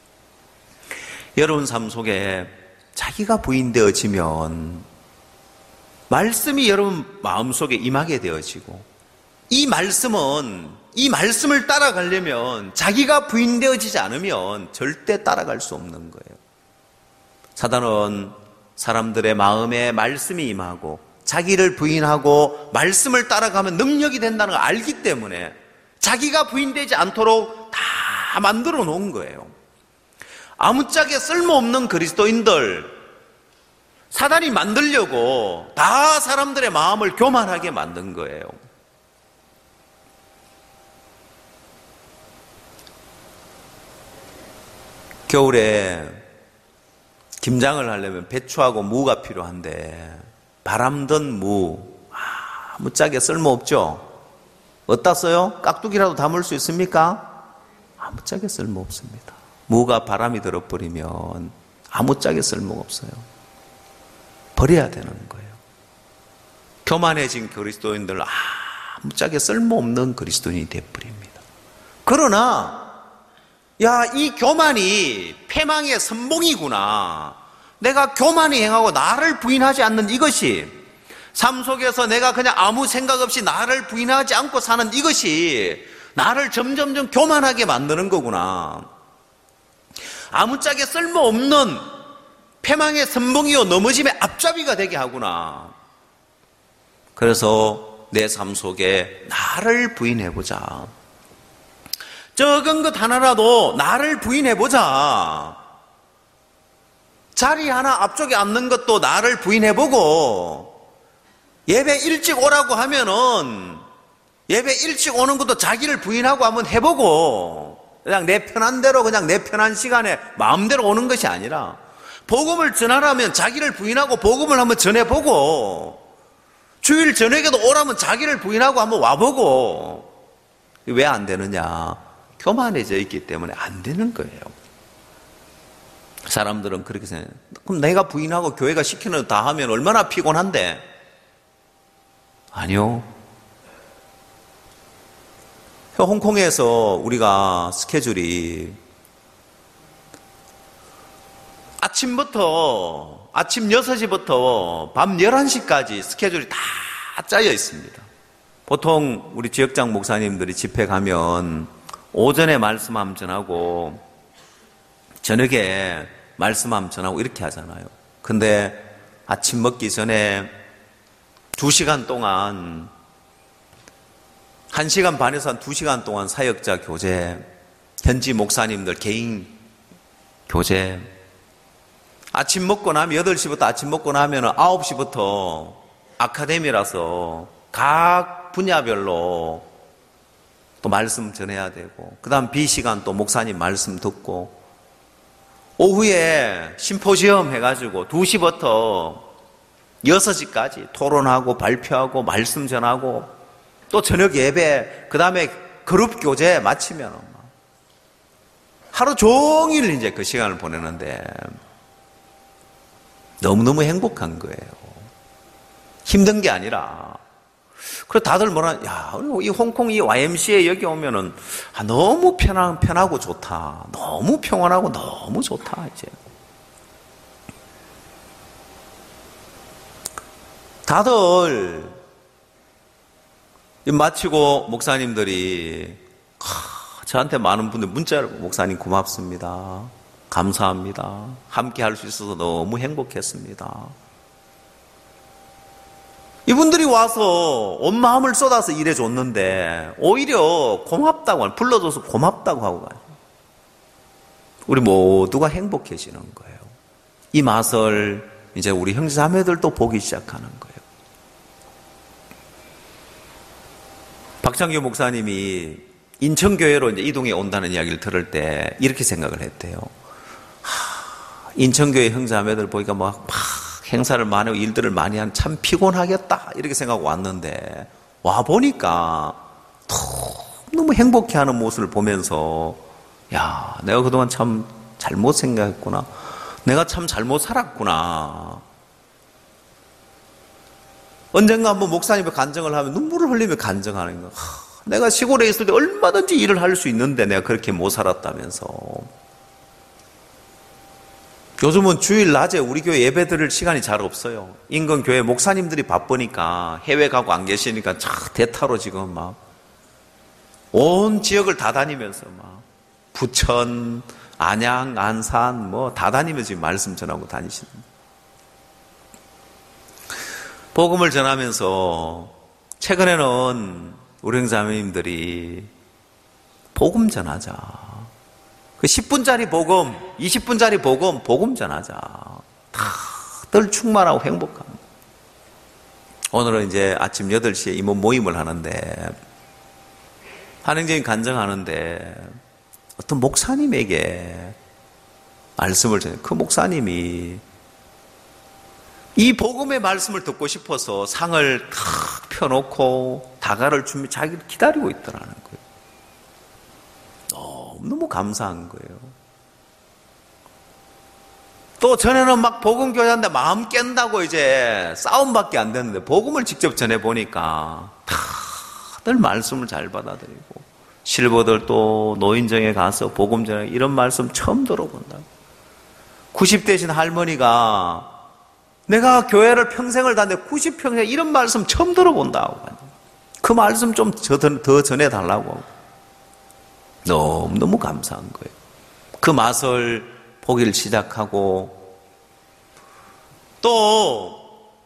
여러분 삶 속에 자기가 부인되어지면 말씀이 여러분 마음속에 임하게 되어지고 이 말씀을 따라가려면 자기가 부인되어지지 않으면 절대 따라갈 수 없는 거예요. 사단은 사람들의 마음에 말씀이 임하고 자기를 부인하고 말씀을 따라가면 능력이 된다는 걸 알기 때문에 자기가 부인되지 않도록 다 만들어 놓은 거예요. 아무짝에 쓸모없는 그리스도인들 사단이 만들려고 다 사람들의 마음을 교만하게 만든 거예요. 겨울에 김장을 하려면 배추하고 무가 필요한데 바람든 무 아무짝에 쓸모없죠. 어디다 써요? 깍두기라도 담을 수 있습니까? 아무짝에 쓸모없습니다. 무가 바람이 들어버리면 아무짝에 쓸모가 없어요. 버려야 되는 거예요. 교만해진 그리스도인들 아무짝에 쓸모없는 그리스도인이 되어버립니다. 그러나 야, 이 교만이 패망의 선봉이구나. 내가 교만히 행하고 나를 부인하지 않는 이것이 삶 속에서 내가 그냥 아무 생각 없이 나를 부인하지 않고 사는 이것이 나를 점점점 교만하게 만드는 거구나. 아무짝에 쓸모없는 패망의 선봉이요 넘어짐의 앞잡이가 되게 하구나. 그래서 내 삶 속에 나를 부인해보자. 적은 것 하나라도 나를 부인해보자. 자리 하나 앞쪽에 앉는 것도 나를 부인해보고 예배 일찍 오라고 하면은 예배 일찍 오는 것도 자기를 부인하고 한번 해보고 그냥 내 편한 대로 그냥 내 편한 시간에 마음대로 오는 것이 아니라 복음을 전하라면 자기를 부인하고 복음을 한번 전해보고 주일 저녁에도 오라면 자기를 부인하고 한번 와보고 왜 안 되느냐? 교만해져 있기 때문에 안 되는 거예요. 사람들은 그렇게 생각해요. 그럼 내가 부인하고 교회가 시키는 거 다 하면 얼마나 피곤한데? 아니요. 홍콩에서 우리가 스케줄이 아침 6시부터 밤 11시까지 스케줄이 다 짜여 있습니다. 보통 우리 지역장 목사님들이 집회 가면 오전에 말씀함 전하고 저녁에 말씀함 전하고 이렇게 하잖아요. 근데 아침 먹기 전에 2시간 동안 1시간 반에서 한 2시간 동안 사역자 교제, 현지 목사님들 개인 교제. 아침 먹고 나면 8시부터 아침 먹고 나면 9시부터 아카데미라서 각 분야별로 또 말씀 전해야 되고 그 다음 B시간 또 목사님 말씀 듣고 오후에 심포지엄 해가지고 2시부터 6시까지 토론하고 발표하고 말씀 전하고 또 저녁 예배 그 다음에 그룹 교제 마치면 하루 종일 이제 그 시간을 보내는데 너무너무 행복한 거예요. 힘든 게 아니라. 그래서 다들 야, 이 홍콩 이 YMCA 여기 오면은 너무 편하고 좋다. 너무 평온하고 너무 좋다, 이제. 다들 마치고 목사님들이 저한테 많은 분들 문자를 목사님 고맙습니다. 감사합니다. 함께 할 수 있어서 너무 행복했습니다. 이분들이 와서 온 마음을 쏟아서 일해줬는데 오히려 고맙다고, 불러줘서 고맙다고 하고 가요. 우리 모두가 행복해지는 거예요. 이 맛을 이제 우리 형제자매들도 보기 시작하는 거예요. 박창규 목사님이 인천교회로 이제 이동해 온다는 이야기를 들을 때 이렇게 생각을 했대요. 인천교회 형제자매들 보니까 막 행사를 많이 하고 일들을 많이 하는 참 피곤하겠다 이렇게 생각하고 왔는데 와 보니까 너무 행복해하는 모습을 보면서 야, 내가 그동안 참 잘못 생각했구나. 내가 참 잘못 살았구나. 언젠가 한번 목사님의 간증을 하면 눈물을 흘리며 간증하는 거. 내가 시골에 있을 때 얼마든지 일을 할 수 있는데 내가 그렇게 못 살았다면서. 요즘은 주일 낮에 우리 교회 예배 드릴 시간이 잘 없어요. 인근 교회 목사님들이 바쁘니까 해외 가고 안 계시니까 대타로 지금 막 온 지역을 다 다니면서 막 부천, 안양, 안산 뭐 다 다니면서 지금 말씀 전하고 다니시는. 복음을 전하면서 최근에는 우리 형제자매님들이 복음 전하자. 그 10분짜리 복음, 20분짜리 복음 전하자. 다들 충만하고 행복합니다. 오늘은 이제 아침 8시에 임원 모임을 하는데, 한행적인 간증하는데, 어떤 목사님에게 말씀을 전해요. 그 목사님이 이 복음의 말씀을 듣고 싶어서 상을 탁 펴놓고 다가를 준비, 자기를 기다리고 있더라는 거예요. 너무 감사한 거예요. 또 전에는 막 복음 교회하는데 마음 깬다고 이제 싸움밖에 안 됐는데 복음을 직접 전해보니까 다들 말씀을 잘 받아들이고 실버들 또 노인정에 가서 복음 전해 이런 말씀 처음 들어본다고. 90대신 할머니가 내가 교회를 평생을 다녔는데 90평생 이런 말씀 처음 들어본다고. 그 말씀 좀 더 전해달라고. 너무 감사한 거예요. 그 맛을 보기를 시작하고 또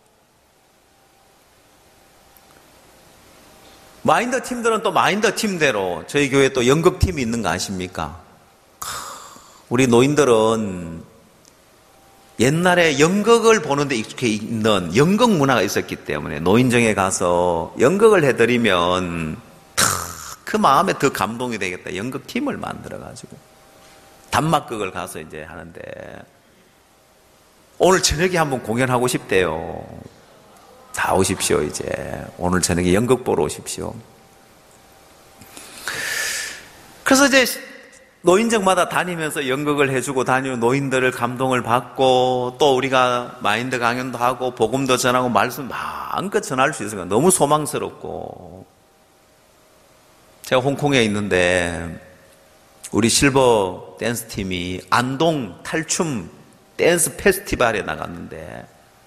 마인드 팀들은 또 마인드 팀대로 저희 교회에 또 연극팀이 있는 거 아십니까? 우리 노인들은 옛날에 연극을 보는데 익숙해 있는 연극 문화가 있었기 때문에 노인정에 가서 연극을 해드리면 그 마음에 더 감동이 되겠다. 연극팀을 만들어가지고 단막극을 가서 이제 하는데 오늘 저녁에 한번 공연하고 싶대요. 다 오십시오. 이제 오늘 저녁에 연극 보러 오십시오. 그래서 이제 노인정마다 다니면서 연극을 해주고 다니고 노인들을 감동을 받고 또 우리가 마인드 강연도 하고 복음도 전하고 말씀 마음껏 전할 수 있으니까 너무 소망스럽고 제가 홍콩에 있는데 우리 실버 댄스팀이 안동 탈춤 댄스 페스티벌에 나갔는데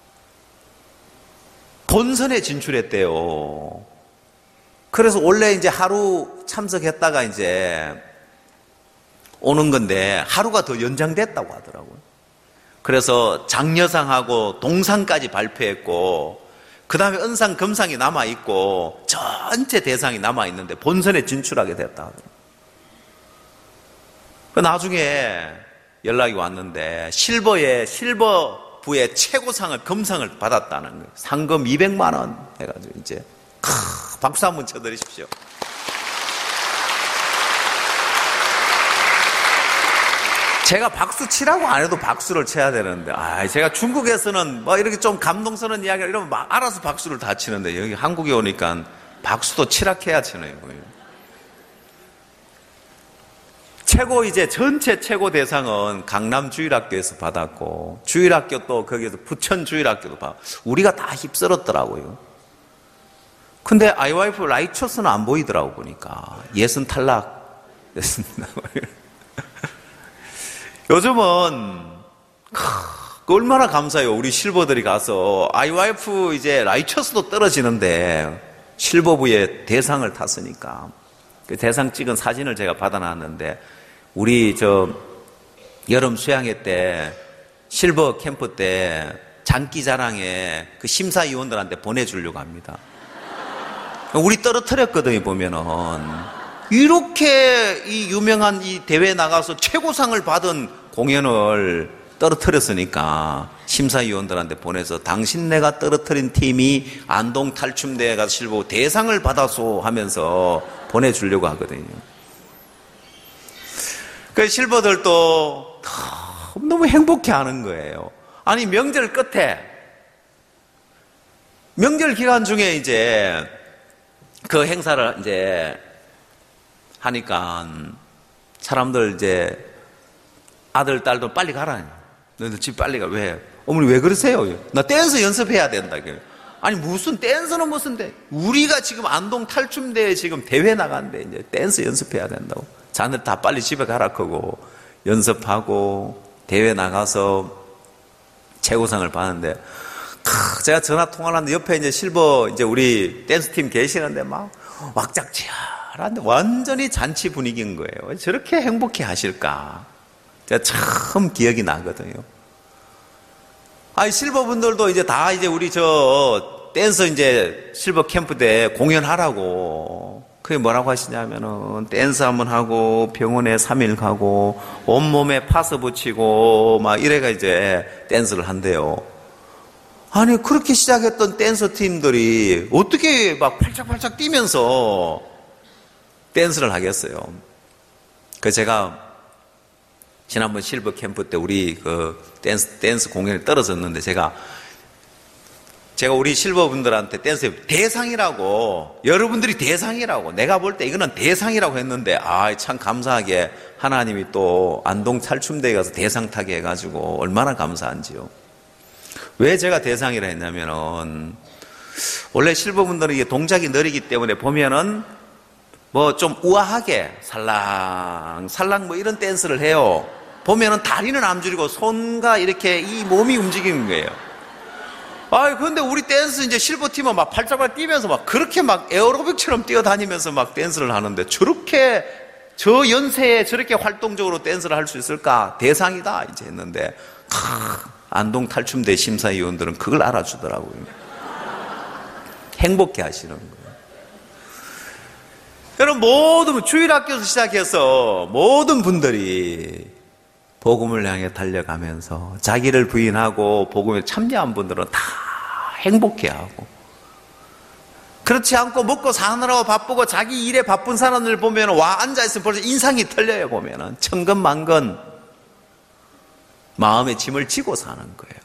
본선에 진출했대요. 그래서 원래 이제 하루 참석했다가 이제 오는 건데 하루가 더 연장됐다고 하더라고요. 그래서 장려상하고 동상까지 발표했고 그 다음에 은상, 금상이 남아있고 전체 대상이 남아있는데 본선에 진출하게 됐다 하더라고요. 나중에 연락이 왔는데 실버부의 최고상을 금상을 받았다는 거예요. 상금 200만 원 해가지고 이제 박수 한번 쳐드리십시오. 제가 박수 치라고 안 해도 박수를 쳐야 되는데, 제가 중국에서는 뭐 이렇게 좀 감동스러운 이야기를 이러면 막 알아서 박수를 다 치는데, 여기 한국에 오니까 박수도 치락해야 치네요. 전체 최고 대상은 강남 주일학교에서 받았고, 주일학교 또 거기에서 부천 주일학교도 받았고, 우리가 다 휩쓸었더라고요. 근데 아이와이프 라이처스는 안 보이더라고, 보니까. 예선 탈락 됐습니다. 요즘은, 얼마나 감사해요. 우리 실버들이 가서, 아이와이프 라이처스도 떨어지는데, 실버부의 대상을 탔으니까. 그 대상 찍은 사진을 제가 받아놨는데, 우리 여름 수양회 때, 실버 캠프 때, 장기자랑에 그 심사위원들한테 보내주려고 합니다. 우리 떨어뜨렸거든요, 보면은. 이렇게 이 유명한 이 대회에 나가서 최고상을 받은 공연을 떨어뜨렸으니까 심사위원들한테 보내서 당신네가 떨어뜨린 팀이 안동 탈춤대회 가서 실버 대상을 받아서 하면서 보내주려고 하거든요. 그 실버들도 너무 행복해 하는 거예요. 아니, 명절 끝에, 명절 기간 중에 그 행사를 하니까 사람들 아들, 딸도 빨리 가라. 너희들 집 빨리 가. 왜? 어머니 왜 그러세요? 나 댄스 연습해야 된다. 아니, 무슨 댄스는 무슨 우리가 지금 안동 탈춤대회 지금 대회 나간대. 댄스 연습해야 된다고. 자네들 다 빨리 집에 가라 크고 연습하고 대회 나가서 최고상을 받는데, 제가 전화 통화를 하는데 옆에 실버 우리 댄스팀 계시는데 막 왁작지근한데 완전히 잔치 분위기인 거예요. 저렇게 행복해 하실까? 제가 참 기억이 나거든요. 아니, 실버분들도 다 우리 댄스 실버 캠프 때 공연하라고. 그게 뭐라고 하시냐면은, 댄스 한번 하고, 병원에 3일 가고, 온몸에 파스 붙이고, 막 이래가 댄스를 한대요. 아니, 그렇게 시작했던 댄서 팀들이 어떻게 막 팔짝팔짝 뛰면서 댄스를 하겠어요? 제가 지난번 실버 캠프 때 우리 댄스 공연에 떨어졌는데 제가 우리 실버 분들한테 댄스 대상이라고, 여러분들이 대상이라고, 내가 볼 때 이거는 대상이라고 했는데, 참 감사하게 하나님이 또 안동 탈춤대회 가서 대상 타게 해가지고 얼마나 감사한지요. 왜 제가 대상이라 했냐면은, 원래 실버분들은 이게 동작이 느리기 때문에 보면은 좀 우아하게 살랑살랑 이런 댄스를 해요. 보면은 다리는 안 줄이고 손과 이렇게 이 몸이 움직이는 거예요. 근데 우리 댄스 실버팀은 막 팔짝팔짝 뛰면서 막 그렇게 막 에어로빅처럼 뛰어다니면서 막 댄스를 하는데, 저렇게 저 연세에 저렇게 활동적으로 댄스를 할 수 있을까? 대상이다 했는데, 안동 탈춤대 심사위원들은 그걸 알아주더라고요. 행복해 하시는 거예요. 여러분, 모든 주일학교에서 시작해서 모든 분들이 복음을 향해 달려가면서 자기를 부인하고 복음에 참여한 분들은 다 행복해하고, 그렇지 않고 먹고 사느라고 바쁘고 자기 일에 바쁜 사람들 보면 앉아있으면 벌써 인상이 틀려요. 보면은 천근만근 마음의 짐을 지고 사는 거예요.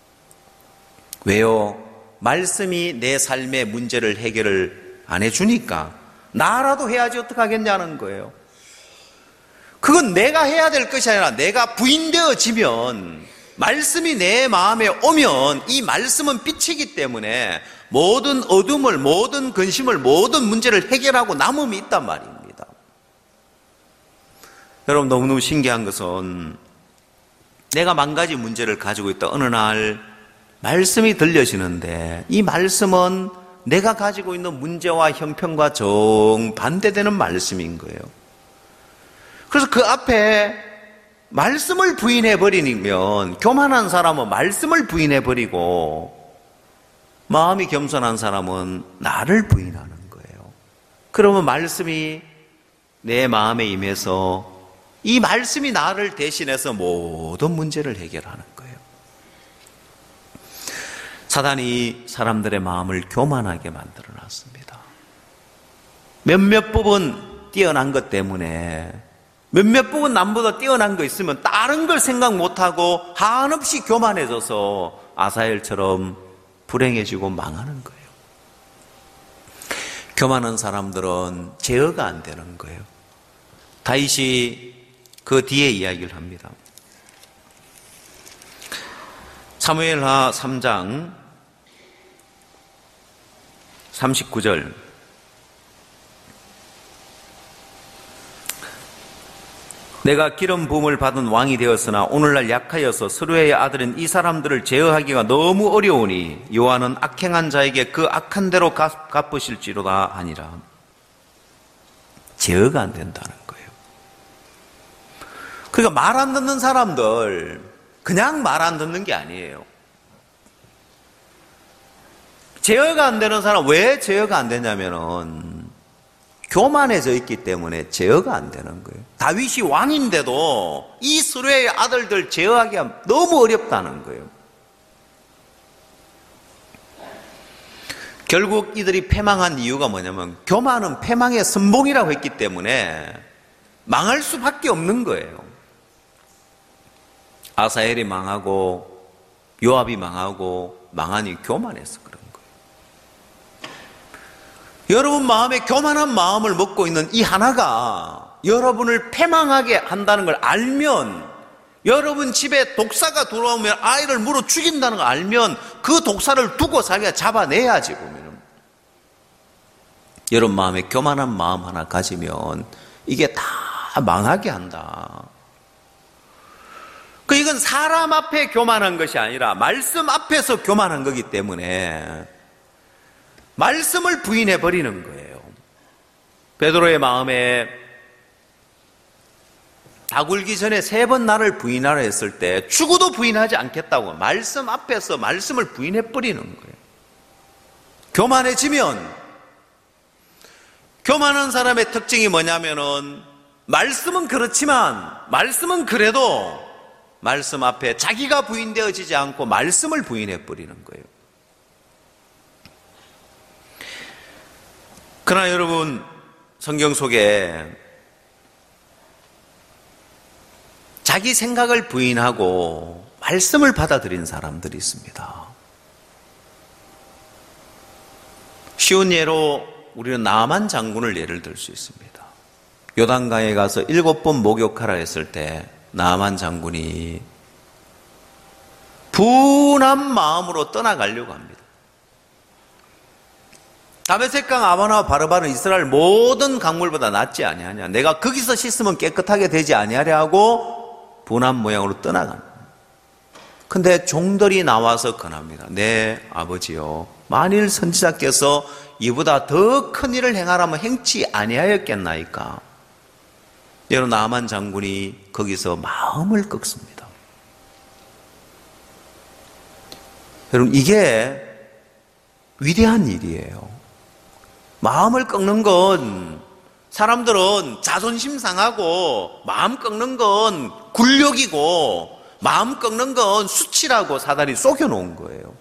왜요? 말씀이 내 삶의 문제를 해결을 안 해주니까 나라도 해야지 어떡하겠냐는 거예요. 그건 내가 해야 될 것이 아니라 내가 부인되어지면, 말씀이 내 마음에 오면 이 말씀은 빛이기 때문에 모든 어둠을, 모든 근심을, 모든 문제를 해결하고 남음이 있단 말입니다. 여러분, 너무너무 신기한 것은 내가 10,000가지 문제를 가지고 있다 어느 날 말씀이 들려지는데, 이 말씀은 내가 가지고 있는 문제와 형편과 정반대되는 말씀인 거예요. 그래서 그 앞에 말씀을 부인해버리면, 교만한 사람은 말씀을 부인해버리고 마음이 겸손한 사람은 나를 부인하는 거예요. 그러면 말씀이 내 마음에 임해서 이 말씀이 나를 대신해서 모든 문제를 해결하는 거예요. 사단이 사람들의 마음을 교만하게 만들어 놨습니다. 몇몇 부분 뛰어난 것 때문에, 몇몇 부분 남보다 뛰어난 거 있으면 다른 걸 생각 못하고 한없이 교만해져서 아사엘처럼 불행해지고 망하는 거예요. 교만한 사람들은 제어가 안 되는 거예요. 다윗이 그 뒤에 이야기를 합니다. 사무엘하 3장 39절. 내가 기름 부음을 받은 왕이 되었으나 오늘날 약하여서 스루야의 아들인 이 사람들을 제어하기가 너무 어려우니 여호와는 악행한 자에게 그 악한 대로 갚으실지로다 하니라. 제어가 안 된다는 거예요. 그러니까 말 안 듣는 사람들, 그냥 말 안 듣는 게 아니에요. 제어가 안 되는 사람, 왜 제어가 안 되냐면은 교만해져 있기 때문에 제어가 안 되는 거예요. 다윗이 왕인데도 이 스루야의 아들들 제어하기가 너무 어렵다는 거예요. 결국 이들이 패망한 이유가 뭐냐면 교만은 패망의 선봉이라고 했기 때문에 망할 수밖에 없는 거예요. 아사엘이 망하고 요압이 망하고 망하니 교만해서 그런 거예요. 여러분 마음에 교만한 마음을 먹고 있는 이 하나가 여러분을 패망하게 한다는 걸 알면, 여러분 집에 독사가 들어오면 아이를 물어 죽인다는 걸 알면 그 독사를 두고 자기가 잡아내야지. 보면 여러분 마음에 교만한 마음 하나 가지면 이게 다 망하게 한다. 이건 사람 앞에 교만한 것이 아니라 말씀 앞에서 교만한 거기 때문에 말씀을 부인해 버리는 거예요. 베드로의 마음에 다 굴기 전에 3번 나를 부인하라 했을 때 죽어도 부인하지 않겠다고 말씀 앞에서 말씀을 부인해 버리는 거예요. 교만해지면, 교만한 사람의 특징이 뭐냐면은 말씀은 그렇지만 말씀은 그래도 말씀 앞에 자기가 부인되어지지 않고 말씀을 부인해 버리는 거예요. 그러나 여러분, 성경 속에 자기 생각을 부인하고 말씀을 받아들인 사람들이 있습니다. 쉬운 예로 우리는 나만 장군을 예를 들 수 있습니다. 요단강에 가서 7번 목욕하라 했을 때 나만 장군이 분한 마음으로 떠나가려고 합니다. 다메섹강 아바나와 바르바는 이스라엘 모든 강물보다 낫지 아니하냐, 내가 거기서 씻으면 깨끗하게 되지 아니하랴 하고 분한 모양으로 떠나갑니다. 근데 종들이 나와서 권합니다. 네 아버지요, 만일 선지자께서 이보다 더 큰 일을 행하라면 행치 아니하였겠나이까. 여러분, 나만 장군이 거기서 마음을 꺾습니다. 여러분, 이게 위대한 일이에요. 마음을 꺾는 건, 사람들은 자존심 상하고 마음 꺾는 건 굴욕이고 마음 꺾는 건 수치라고 사단이 속여놓은 거예요.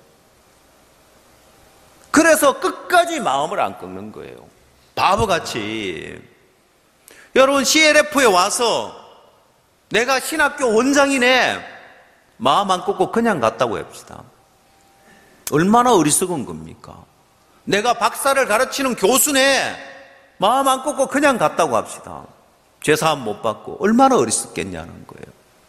그래서 끝까지 마음을 안 꺾는 거예요. 바보같이. 여러분, CLF에 와서 내가 신학교 원장이네, 마음 안 꺾고 그냥 갔다고 합시다. 얼마나 어리석은 겁니까? 내가 박사를 가르치는 교수네, 마음 안 꺾고 그냥 갔다고 합시다. 죄사함 못 받고 얼마나 어리석겠냐는 거예요.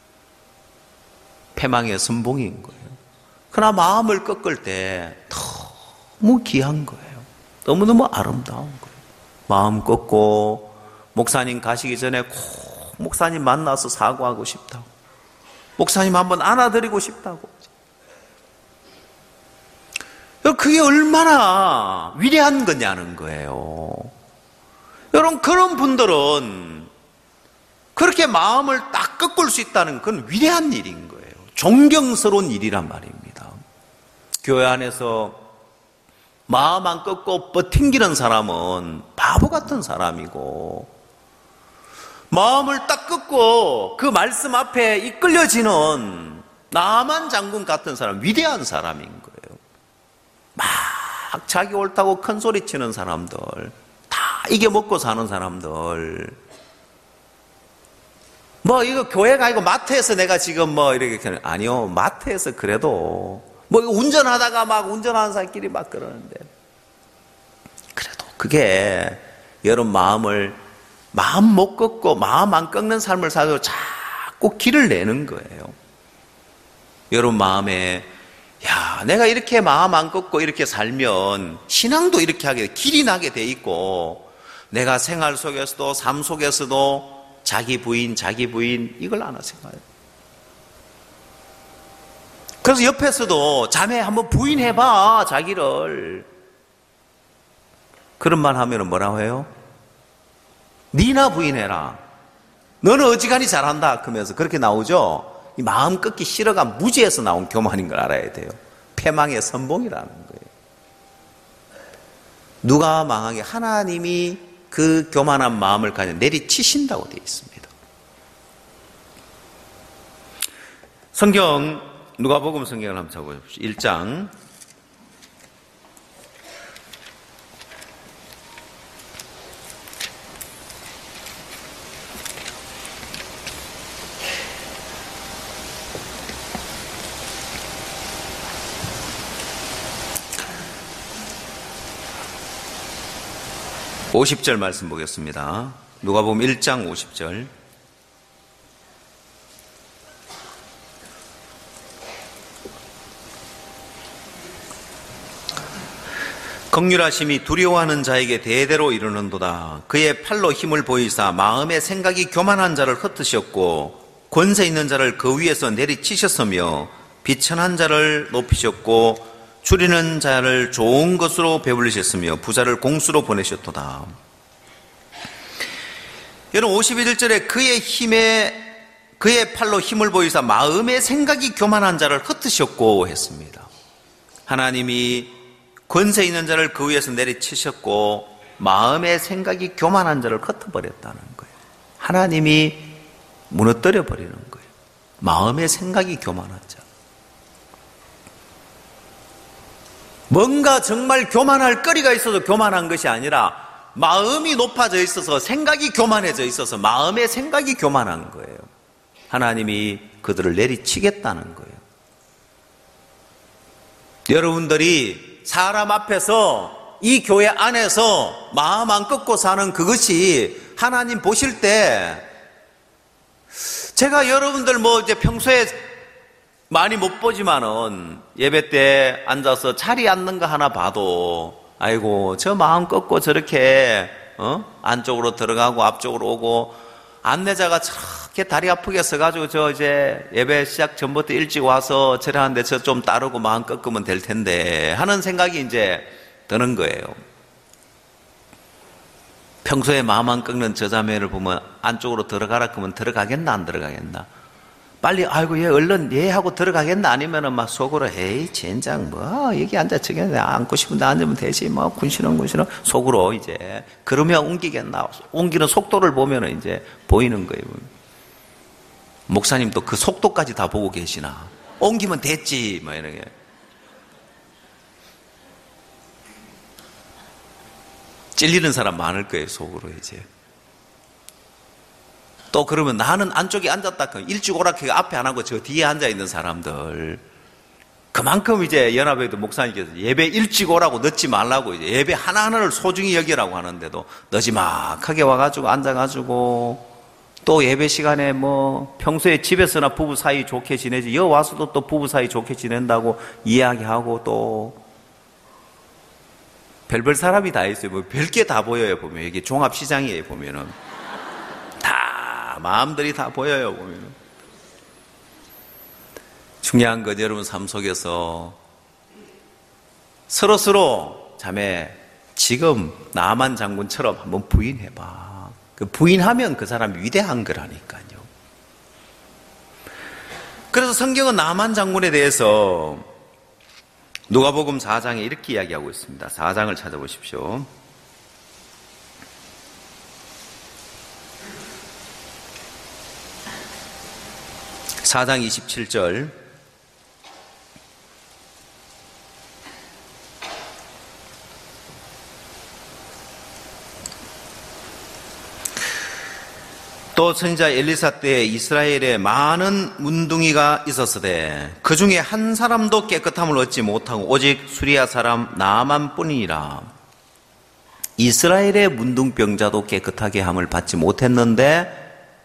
패망의 선봉인 거예요. 그러나 마음을 꺾을 때 너무 귀한 거예요. 너무너무 아름다운 거예요. 마음 꺾고 목사님 가시기 전에 꼭 목사님 만나서 사과하고 싶다고, 목사님 한번 안아드리고 싶다고. 그게 얼마나 위대한 거냐는 거예요. 여러분, 그런 분들은 그렇게 마음을 딱 꺾을 수 있다는 건 위대한 일인 거예요. 존경스러운 일이란 말입니다. 교회 안에서 마음 안 꺾고 버팅기는 사람은 바보 같은 사람이고, 마음을 딱 꺾고 그 말씀 앞에 이끌려지는 나만 장군 같은 사람, 위대한 사람인 거예요. 막 자기 옳다고 큰 소리 치는 사람들, 다 이게 먹고 사는 사람들, 뭐 이거 교회가 아니고 마트에서 내가 지금 뭐 이렇게, 아니요, 마트에서 그래도 뭐 이거 운전하다가 막 운전하는 사람끼리 막 그러는데, 그래도 그게 여러분 마음을 마음 못 꺾고 마음 안 꺾는 삶을 살고 자꾸 길을 내는 거예요. 여러분 마음에 내가 이렇게 마음 안 꺾고 이렇게 살면 신앙도 이렇게 하게 돼, 길이 나게 돼 있고 내가 생활 속에서도 삶 속에서도 자기 부인 이걸 안 하세요. 그래서 옆에서도 자매 한번 부인해봐 자기를. 그런 말 하면 뭐라고 해요? 니나 부인해라. 너는 어지간히 잘한다. 그러면서 그렇게 나오죠. 이 마음 꺾기 싫어가 무지에서 나온 교만인 걸 알아야 돼요. 패망의 선봉이라는 거예요. 누가 망하게 하나님이 그 교만한 마음을 가지고 내리치신다고 되어 있습니다. 성경 누가복음 성경을 한번 찾아보십시오. 1장 50절 말씀 보겠습니다. 누가복음 1장 50절. 긍휼하심이 두려워하는 자에게 대대로 이르는도다. 그의 팔로 힘을 보이사 마음의 생각이 교만한 자를 흩으셨고 권세 있는 자를 그 위에서 내리치셨으며 비천한 자를 높이셨고 줄이는 자를 좋은 것으로 배불리셨으며 부자를 공수로 보내셨도다. 여러분 51절에 그의 팔로 힘을 보이사 마음의 생각이 교만한 자를 흩으셨고 했습니다. 하나님이 권세 있는 자를 그 위에서 내리치셨고 마음의 생각이 교만한 자를 흩어버렸다는 거예요. 하나님이 무너뜨려 버리는 거예요. 마음의 생각이 교만한 자. 뭔가 정말 교만할 거리가 있어서 교만한 것이 아니라 마음이 높아져 있어서 생각이 교만해져 있어서 마음의 생각이 교만한 거예요. 하나님이 그들을 내리치겠다는 거예요. 여러분들이 사람 앞에서 이 교회 안에서 마음 안 꺾고 사는 그것이 하나님 보실 때 제가 여러분들 이제 평소에 많이 못 보지만은 예배 때 앉아서 자리 앉는 거 하나 봐도 아이고 저 마음 꺾고 저렇게 안쪽으로 들어가고 앞쪽으로 오고 안내자가 저렇게 다리 아프게 서가지고 저 이제 예배 시작 전부터 일찍 와서 저러는데 저 좀 따르고 마음 꺾으면 될 텐데 하는 생각이 이제 드는 거예요. 평소에 마음 안 꺾는 저 자매를 보면 안쪽으로 들어가라 그러면 들어가겠나 안 들어가겠나? 빨리 아이고 얘 얼른 얘 하고 들어가겠나 아니면은 막 속으로 에이 젠장 여기 앉아 저기 앉고 싶은데 앉으면 되지 군시렁 속으로 이제 그러면 옮기겠나 옮기는 속도를 보면은 이제 보이는 거예요. 목사님도 그 속도까지 다 보고 계시나 옮기면 됐지 이런 게 찔리는 사람 많을 거예요. 속으로 이제 또 그러면 나는 안쪽에 앉았다. 일찍 오라 앞에 안 하고 저 뒤에 앉아 있는 사람들. 그만큼 이제 연합회도 목사님께서 예배 일찍 오라고 늦지 말라고 이제 예배 하나하나를 소중히 여기라고 하는데도 너지막하게 와가지고 앉아가지고 또 예배 시간에 평소에 집에서나 부부 사이 좋게 지내지 여 와서도 또 부부 사이 좋게 지낸다고 이야기하고 또 별별 사람이 다 있어요. 별게 다 보여요. 보면 여기 종합시장이에요. 보면은. 마음들이 다 보여요. 보면. 중요한 건 여러분 삶 속에서 서로 자매 지금 나만 장군처럼 한번 부인해봐. 그 부인하면 그 사람이 위대한 거라니까요. 그래서 성경은 나만 장군에 대해서 누가복음 4장에 이렇게 이야기하고 있습니다. 4장을 찾아보십시오. 4장 27절 또 선지자 엘리사 때에 이스라엘에 많은 문둥이가 있었으되 그 중에 한 사람도 깨끗함을 얻지 못하고 오직 수리아 사람 나만뿐이니라. 이스라엘의 문둥병자도 깨끗하게 함을 받지 못했는데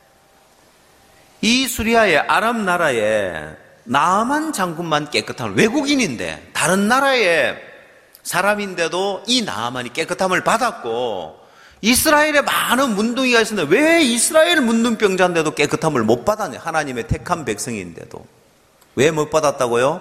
이 수리아의 아람 나라에 나아만 장군만 깨끗함을, 외국인인데 다른 나라의 사람인데도 이 나아만이 깨끗함을 받았고 이스라엘에 많은 문둥이가 있었는데 왜 이스라엘 문둥병자인데도 깨끗함을 못 받았냐? 하나님의 택한 백성인데도 왜 못 받았다고요?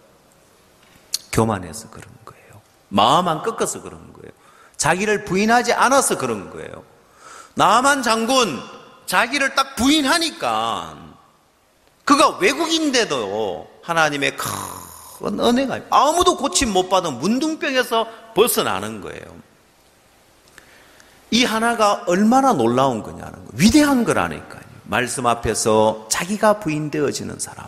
교만해서 그런 거예요. 마음 안 꺾어서 그런 거예요. 자기를 부인하지 않아서 그런 거예요. 나아만 장군 자기를 딱 부인하니까 그가 외국인데도 하나님의 큰 은혜가 아무도 고침 못 받은 문둥병에서 벗어나는 거예요. 이 하나가 얼마나 놀라운 거냐는 거예요. 위대한 거라니까요. 말씀 앞에서 자기가 부인되어지는 사람.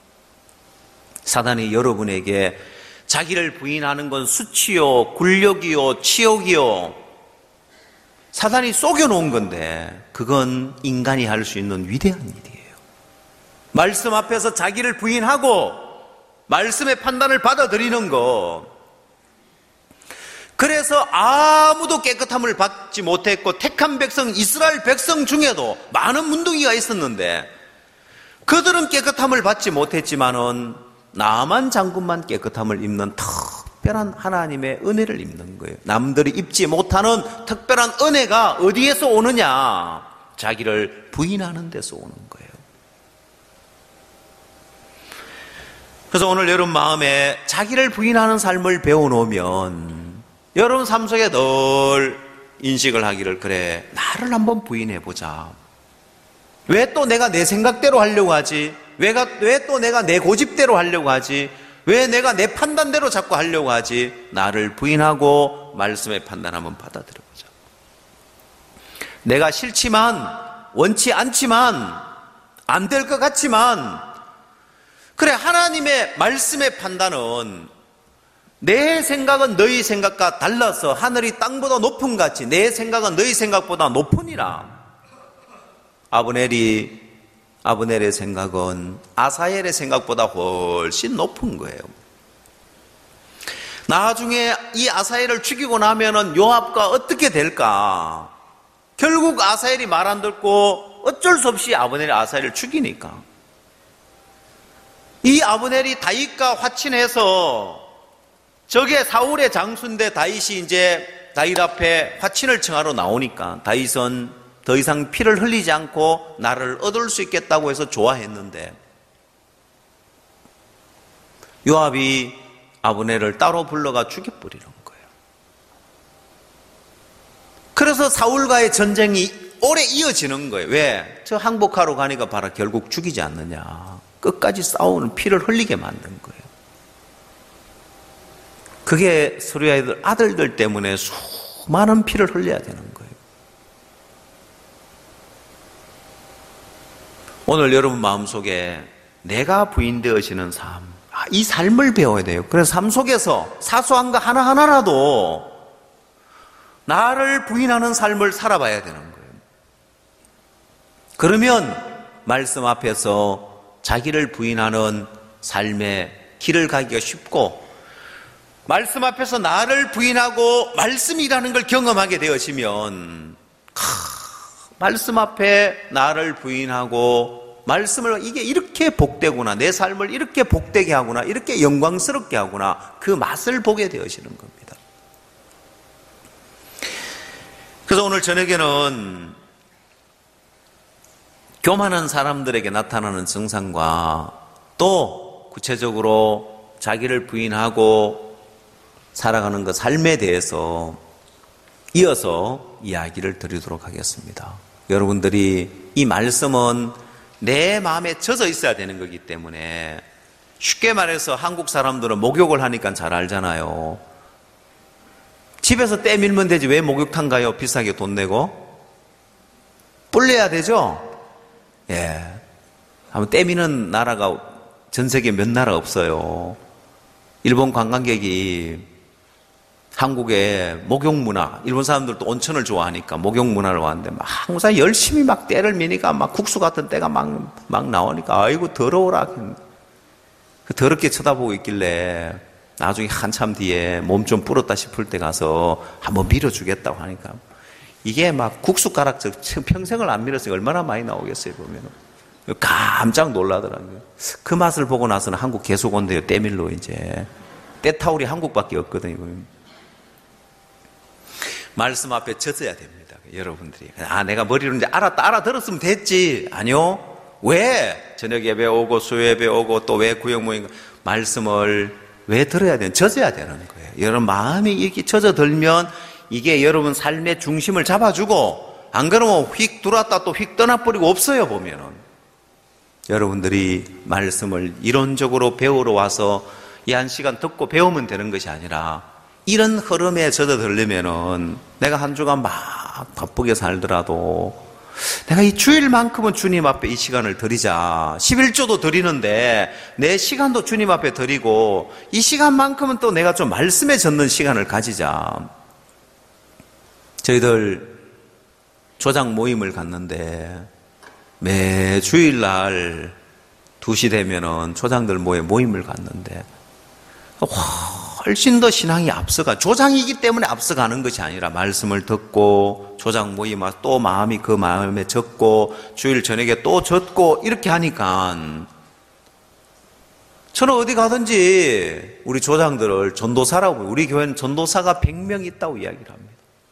사단이 여러분에게 자기를 부인하는 건 수치요, 굴욕이요, 치욕이요. 사단이 속여놓은 건데 그건 인간이 할 수 있는 위대한 일이에요. 말씀 앞에서 자기를 부인하고 말씀의 판단을 받아들이는 거. 그래서 아무도 깨끗함을 받지 못했고 택한 백성, 이스라엘 백성 중에도 많은 문둥이가 있었는데 그들은 깨끗함을 받지 못했지만은 나아만 장군만 깨끗함을 입는 특별한 하나님의 은혜를 입는 거예요. 남들이 입지 못하는 특별한 은혜가 어디에서 오느냐? 자기를 부인하는 데서 오는 거예요. 그래서 오늘 여러분 마음에 자기를 부인하는 삶을 배워놓으면 여러분 삶 속에 늘 인식을 하기를, 그래, 나를 한번 부인해보자. 왜 또 내가 내 생각대로 하려고 하지? 왜 또 내가 내 고집대로 하려고 하지? 왜 내가 내 판단대로 자꾸 하려고 하지? 나를 부인하고 말씀의 판단 한번 받아들여보자. 내가 싫지만, 원치 않지만, 안 될 것 같지만, 그래, 하나님의 말씀의 판단은 내 생각은 너희 생각과 달라서 하늘이 땅보다 높은 같이 내 생각은 너희 생각보다 높으니라. 아브넬의 생각은 아사헬의 생각보다 훨씬 높은 거예요. 나중에 이 아사헬을 죽이고 나면은 요압과 어떻게 될까? 결국 아사헬이 말 안 듣고 어쩔 수 없이 아브넬이 아사헬을 죽이니까. 이 아브넬이 다윗과 화친해서 저게 사울의 장수인데 다윗이 이제 다윗 앞에 화친을 청하러 나오니까 다윗은 더 이상 피를 흘리지 않고 나를 얻을 수 있겠다고 해서 좋아했는데 요압이 아브넬을 따로 불러가 죽여버리는 거예요. 그래서 사울과의 전쟁이 오래 이어지는 거예요. 왜? 저 항복하러 가니까 봐라, 결국 죽이지 않느냐. 끝까지 싸우는, 피를 흘리게 만든 거예요. 그게 수리아의 아들들 때문에 수많은 피를 흘려야 되는 거예요. 오늘 여러분 마음속에 내가 부인되어지는 삶, 이 삶을 배워야 돼요. 그래서 삶 속에서 사소한 거 하나하나라도 나를 부인하는 삶을 살아봐야 되는 거예요. 그러면 말씀 앞에서 자기를 부인하는 삶의 길을 가기가 쉽고, 말씀 앞에서 나를 부인하고 말씀이라는 걸 경험하게 되어지면 말씀 앞에 나를 부인하고 말씀을, 이게 이렇게 복되구나, 내 삶을 이렇게 복되게 하구나, 이렇게 영광스럽게 하구나, 그 맛을 보게 되어지는 겁니다. 그래서 오늘 저녁에는 교만한 사람들에게 나타나는 증상과 또 구체적으로 자기를 부인하고 살아가는 그 삶에 대해서 이어서 이야기를 드리도록 하겠습니다. 여러분들이 이 말씀은 내 마음에 젖어 있어야 되는 거기 때문에, 쉽게 말해서 한국 사람들은 목욕을 하니까 잘 알잖아요. 집에서 때 밀면 되지 왜 목욕탕 가요? 비싸게 돈 내고 불려야 되죠. 예, 한번 때 미는 나라가 전 세계 몇 나라 없어요. 일본 관광객이 한국의 목욕 문화, 일본 사람들도 온천을 좋아하니까 목욕 문화를 왔는데 막 항상 열심히 막 때를 미니까 막 국수 같은 때가 막 나오니까 아이고 더러워라. 더럽게 쳐다보고 있길래 나중에 한참 뒤에 몸 좀 불었다 싶을 때 가서 한번 밀어주겠다고 하니까 이게 막 국숫가락처럼 평생을 안 밀었으니까 얼마나 많이 나오겠어요, 보면은. 깜짝 놀라더라고요. 그 맛을 보고 나서는 한국 계속 온대요, 때밀로 이제. 때타올이 한국밖에 없거든요. 말씀 앞에 젖어야 됩니다, 여러분들이. 내가 머리로 이제 알아들었으면 됐지. 아니요. 왜? 저녁 예배 오고, 수요 예배 오고, 또 왜 구역 모임, 말씀을 왜 들어야 되는, 젖어야 되는 거예요. 여러분 마음이 이렇게 젖어들면 이게 여러분 삶의 중심을 잡아주고, 안 그러면 휙 들어왔다 또 휙 떠나버리고 없어요, 보면은. 여러분들이 말씀을 이론적으로 배우러 와서 이 한 시간 듣고 배우면 되는 것이 아니라 이런 흐름에 젖어들려면은 내가 한 주간 막 바쁘게 살더라도 내가 이 주일만큼은 주님 앞에 이 시간을 드리자. 11조도 드리는데 내 시간도 주님 앞에 드리고 이 시간만큼은 또 내가 좀 말씀에 젖는 시간을 가지자. 저희들 조장 모임을 갔는데 매 주일날 2시 되면은 조장들 모임을 갔는데 훨씬 더 신앙이 앞서가, 조장이기 때문에 앞서가는 것이 아니라 말씀을 듣고 조장 모임 와서 또 마음이 그 마음에 젖고 주일 저녁에 또 젖고 이렇게 하니까 저는 어디 가든지 우리 조장들을 전도사라고, 우리 교회는 전도사가 100명 있다고 이야기를 합니다.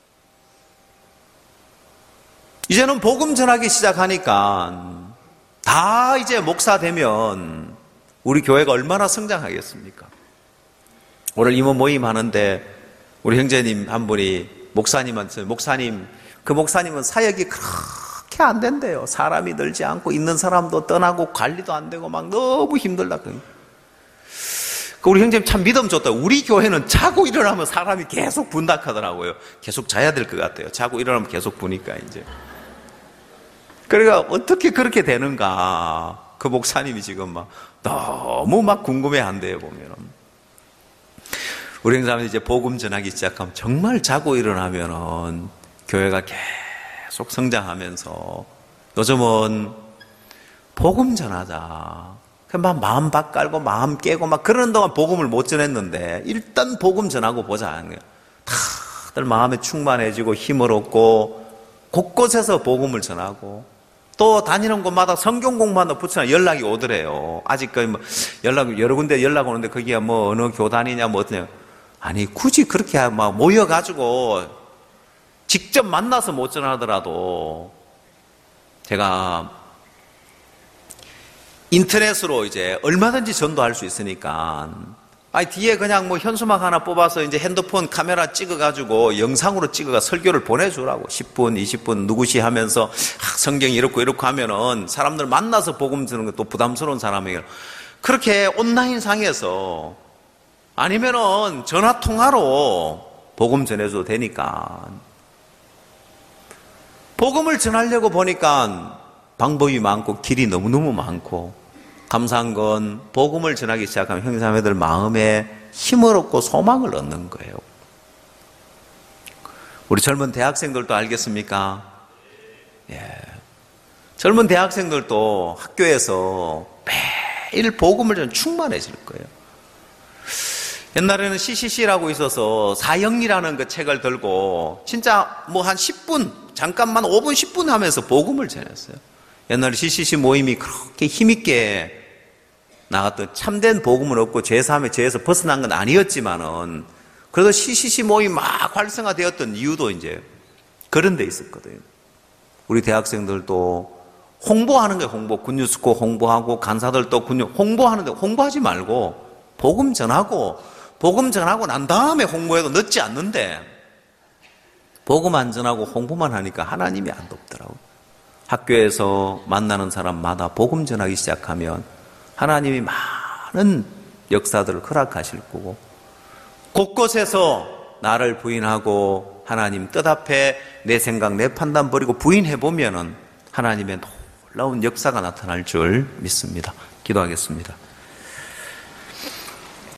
이제는 복음 전하기 시작하니까 다 이제 목사 되면 우리 교회가 얼마나 성장하겠습니까? 오늘 임원 모임 하는데 우리 형제님 한 분이 목사님한테, 그 목사님은 사역이 그렇게 안 된대요. 사람이 늘지 않고 있는 사람도 떠나고 관리도 안 되고 막 너무 힘들다. 우리 형제님 참 믿음 좋다. 우리 교회는 자고 일어나면 사람이 계속 분닥하더라고요. 계속 자야 될 것 같아요. 자고 일어나면 계속 부니까 이제. 그러니까 어떻게 그렇게 되는가. 그 목사님이 지금 막 너무 막 궁금해 한대요, 보면은. 우리 형제님이 이제 복음 전하기 시작하면 정말 자고 일어나면은 교회가 계속 성장하면서 요즘은 복음 전하자. 막 마음 바깔고 마음 깨고 막 그러는 동안 복음을 못 전했는데 일단 복음 전하고 보자 하는 거예요. 다들 마음에 충만해지고 힘을 얻고 곳곳에서 복음을 전하고 또 다니는 곳마다 성경 공부한다 붙이나 연락이 오더래요. 아직까지 뭐 여러 군데 연락 오는데 거기가 뭐 어느 교단이냐 뭐 어떠냐. 아니 굳이 그렇게 막 모여가지고 직접 만나서 못 전하더라도 제가 인터넷으로 이제 얼마든지 전도할 수 있으니까 뒤에 그냥 뭐 현수막 하나 뽑아서 이제 핸드폰 카메라 찍어가지고 영상으로 찍어가 설교를 보내주라고 10분, 20분 누구시 하면서 성경이 이렇고 하면은 사람들 만나서 복음 주는 것도 부담스러운 사람에게 그렇게 온라인 상에서 아니면은 전화 통화로 복음 전해줘도 되니까 복음을 전하려고 보니까 방법이 많고 길이 너무너무 많고 감사한 건 복음을 전하기 시작하면 형제자매들 마음에 힘을 얻고 소망을 얻는 거예요. 우리 젊은 대학생들도 알겠습니까? 예. 젊은 대학생들도 학교에서 매일 복음을 좀 충만해질 거예요. 옛날에는 CCC라고 있어서 사형리라는 그 책을 들고 진짜 뭐 한 10분 잠깐만 5분 10분 하면서 복음을 전했어요. 옛날에 CCC 모임이 그렇게 힘있게 나갔던 참된 복음을 얻고 제3의 죄에서 벗어난 건 아니었지만은 그래도 CCC 모임 막 활성화되었던 이유도 이제 그런 데 있었거든요. 우리 대학생들도 홍보하는 거예요. 홍보. 굿뉴스코 홍보하고 간사들도 홍보하는데 홍보하지 말고 복음 전하고 난 다음에 홍보해도 늦지 않는데 복음 안 전하고 홍보만 하니까 하나님이 안 돕더라고요. 학교에서 만나는 사람마다 복음 전하기 시작하면 하나님이 많은 역사들을 허락하실 거고 곳곳에서 나를 부인하고 하나님 뜻 앞에 내 생각, 내 판단 버리고 부인해보면은 하나님의 놀라운 역사가 나타날 줄 믿습니다. 기도하겠습니다.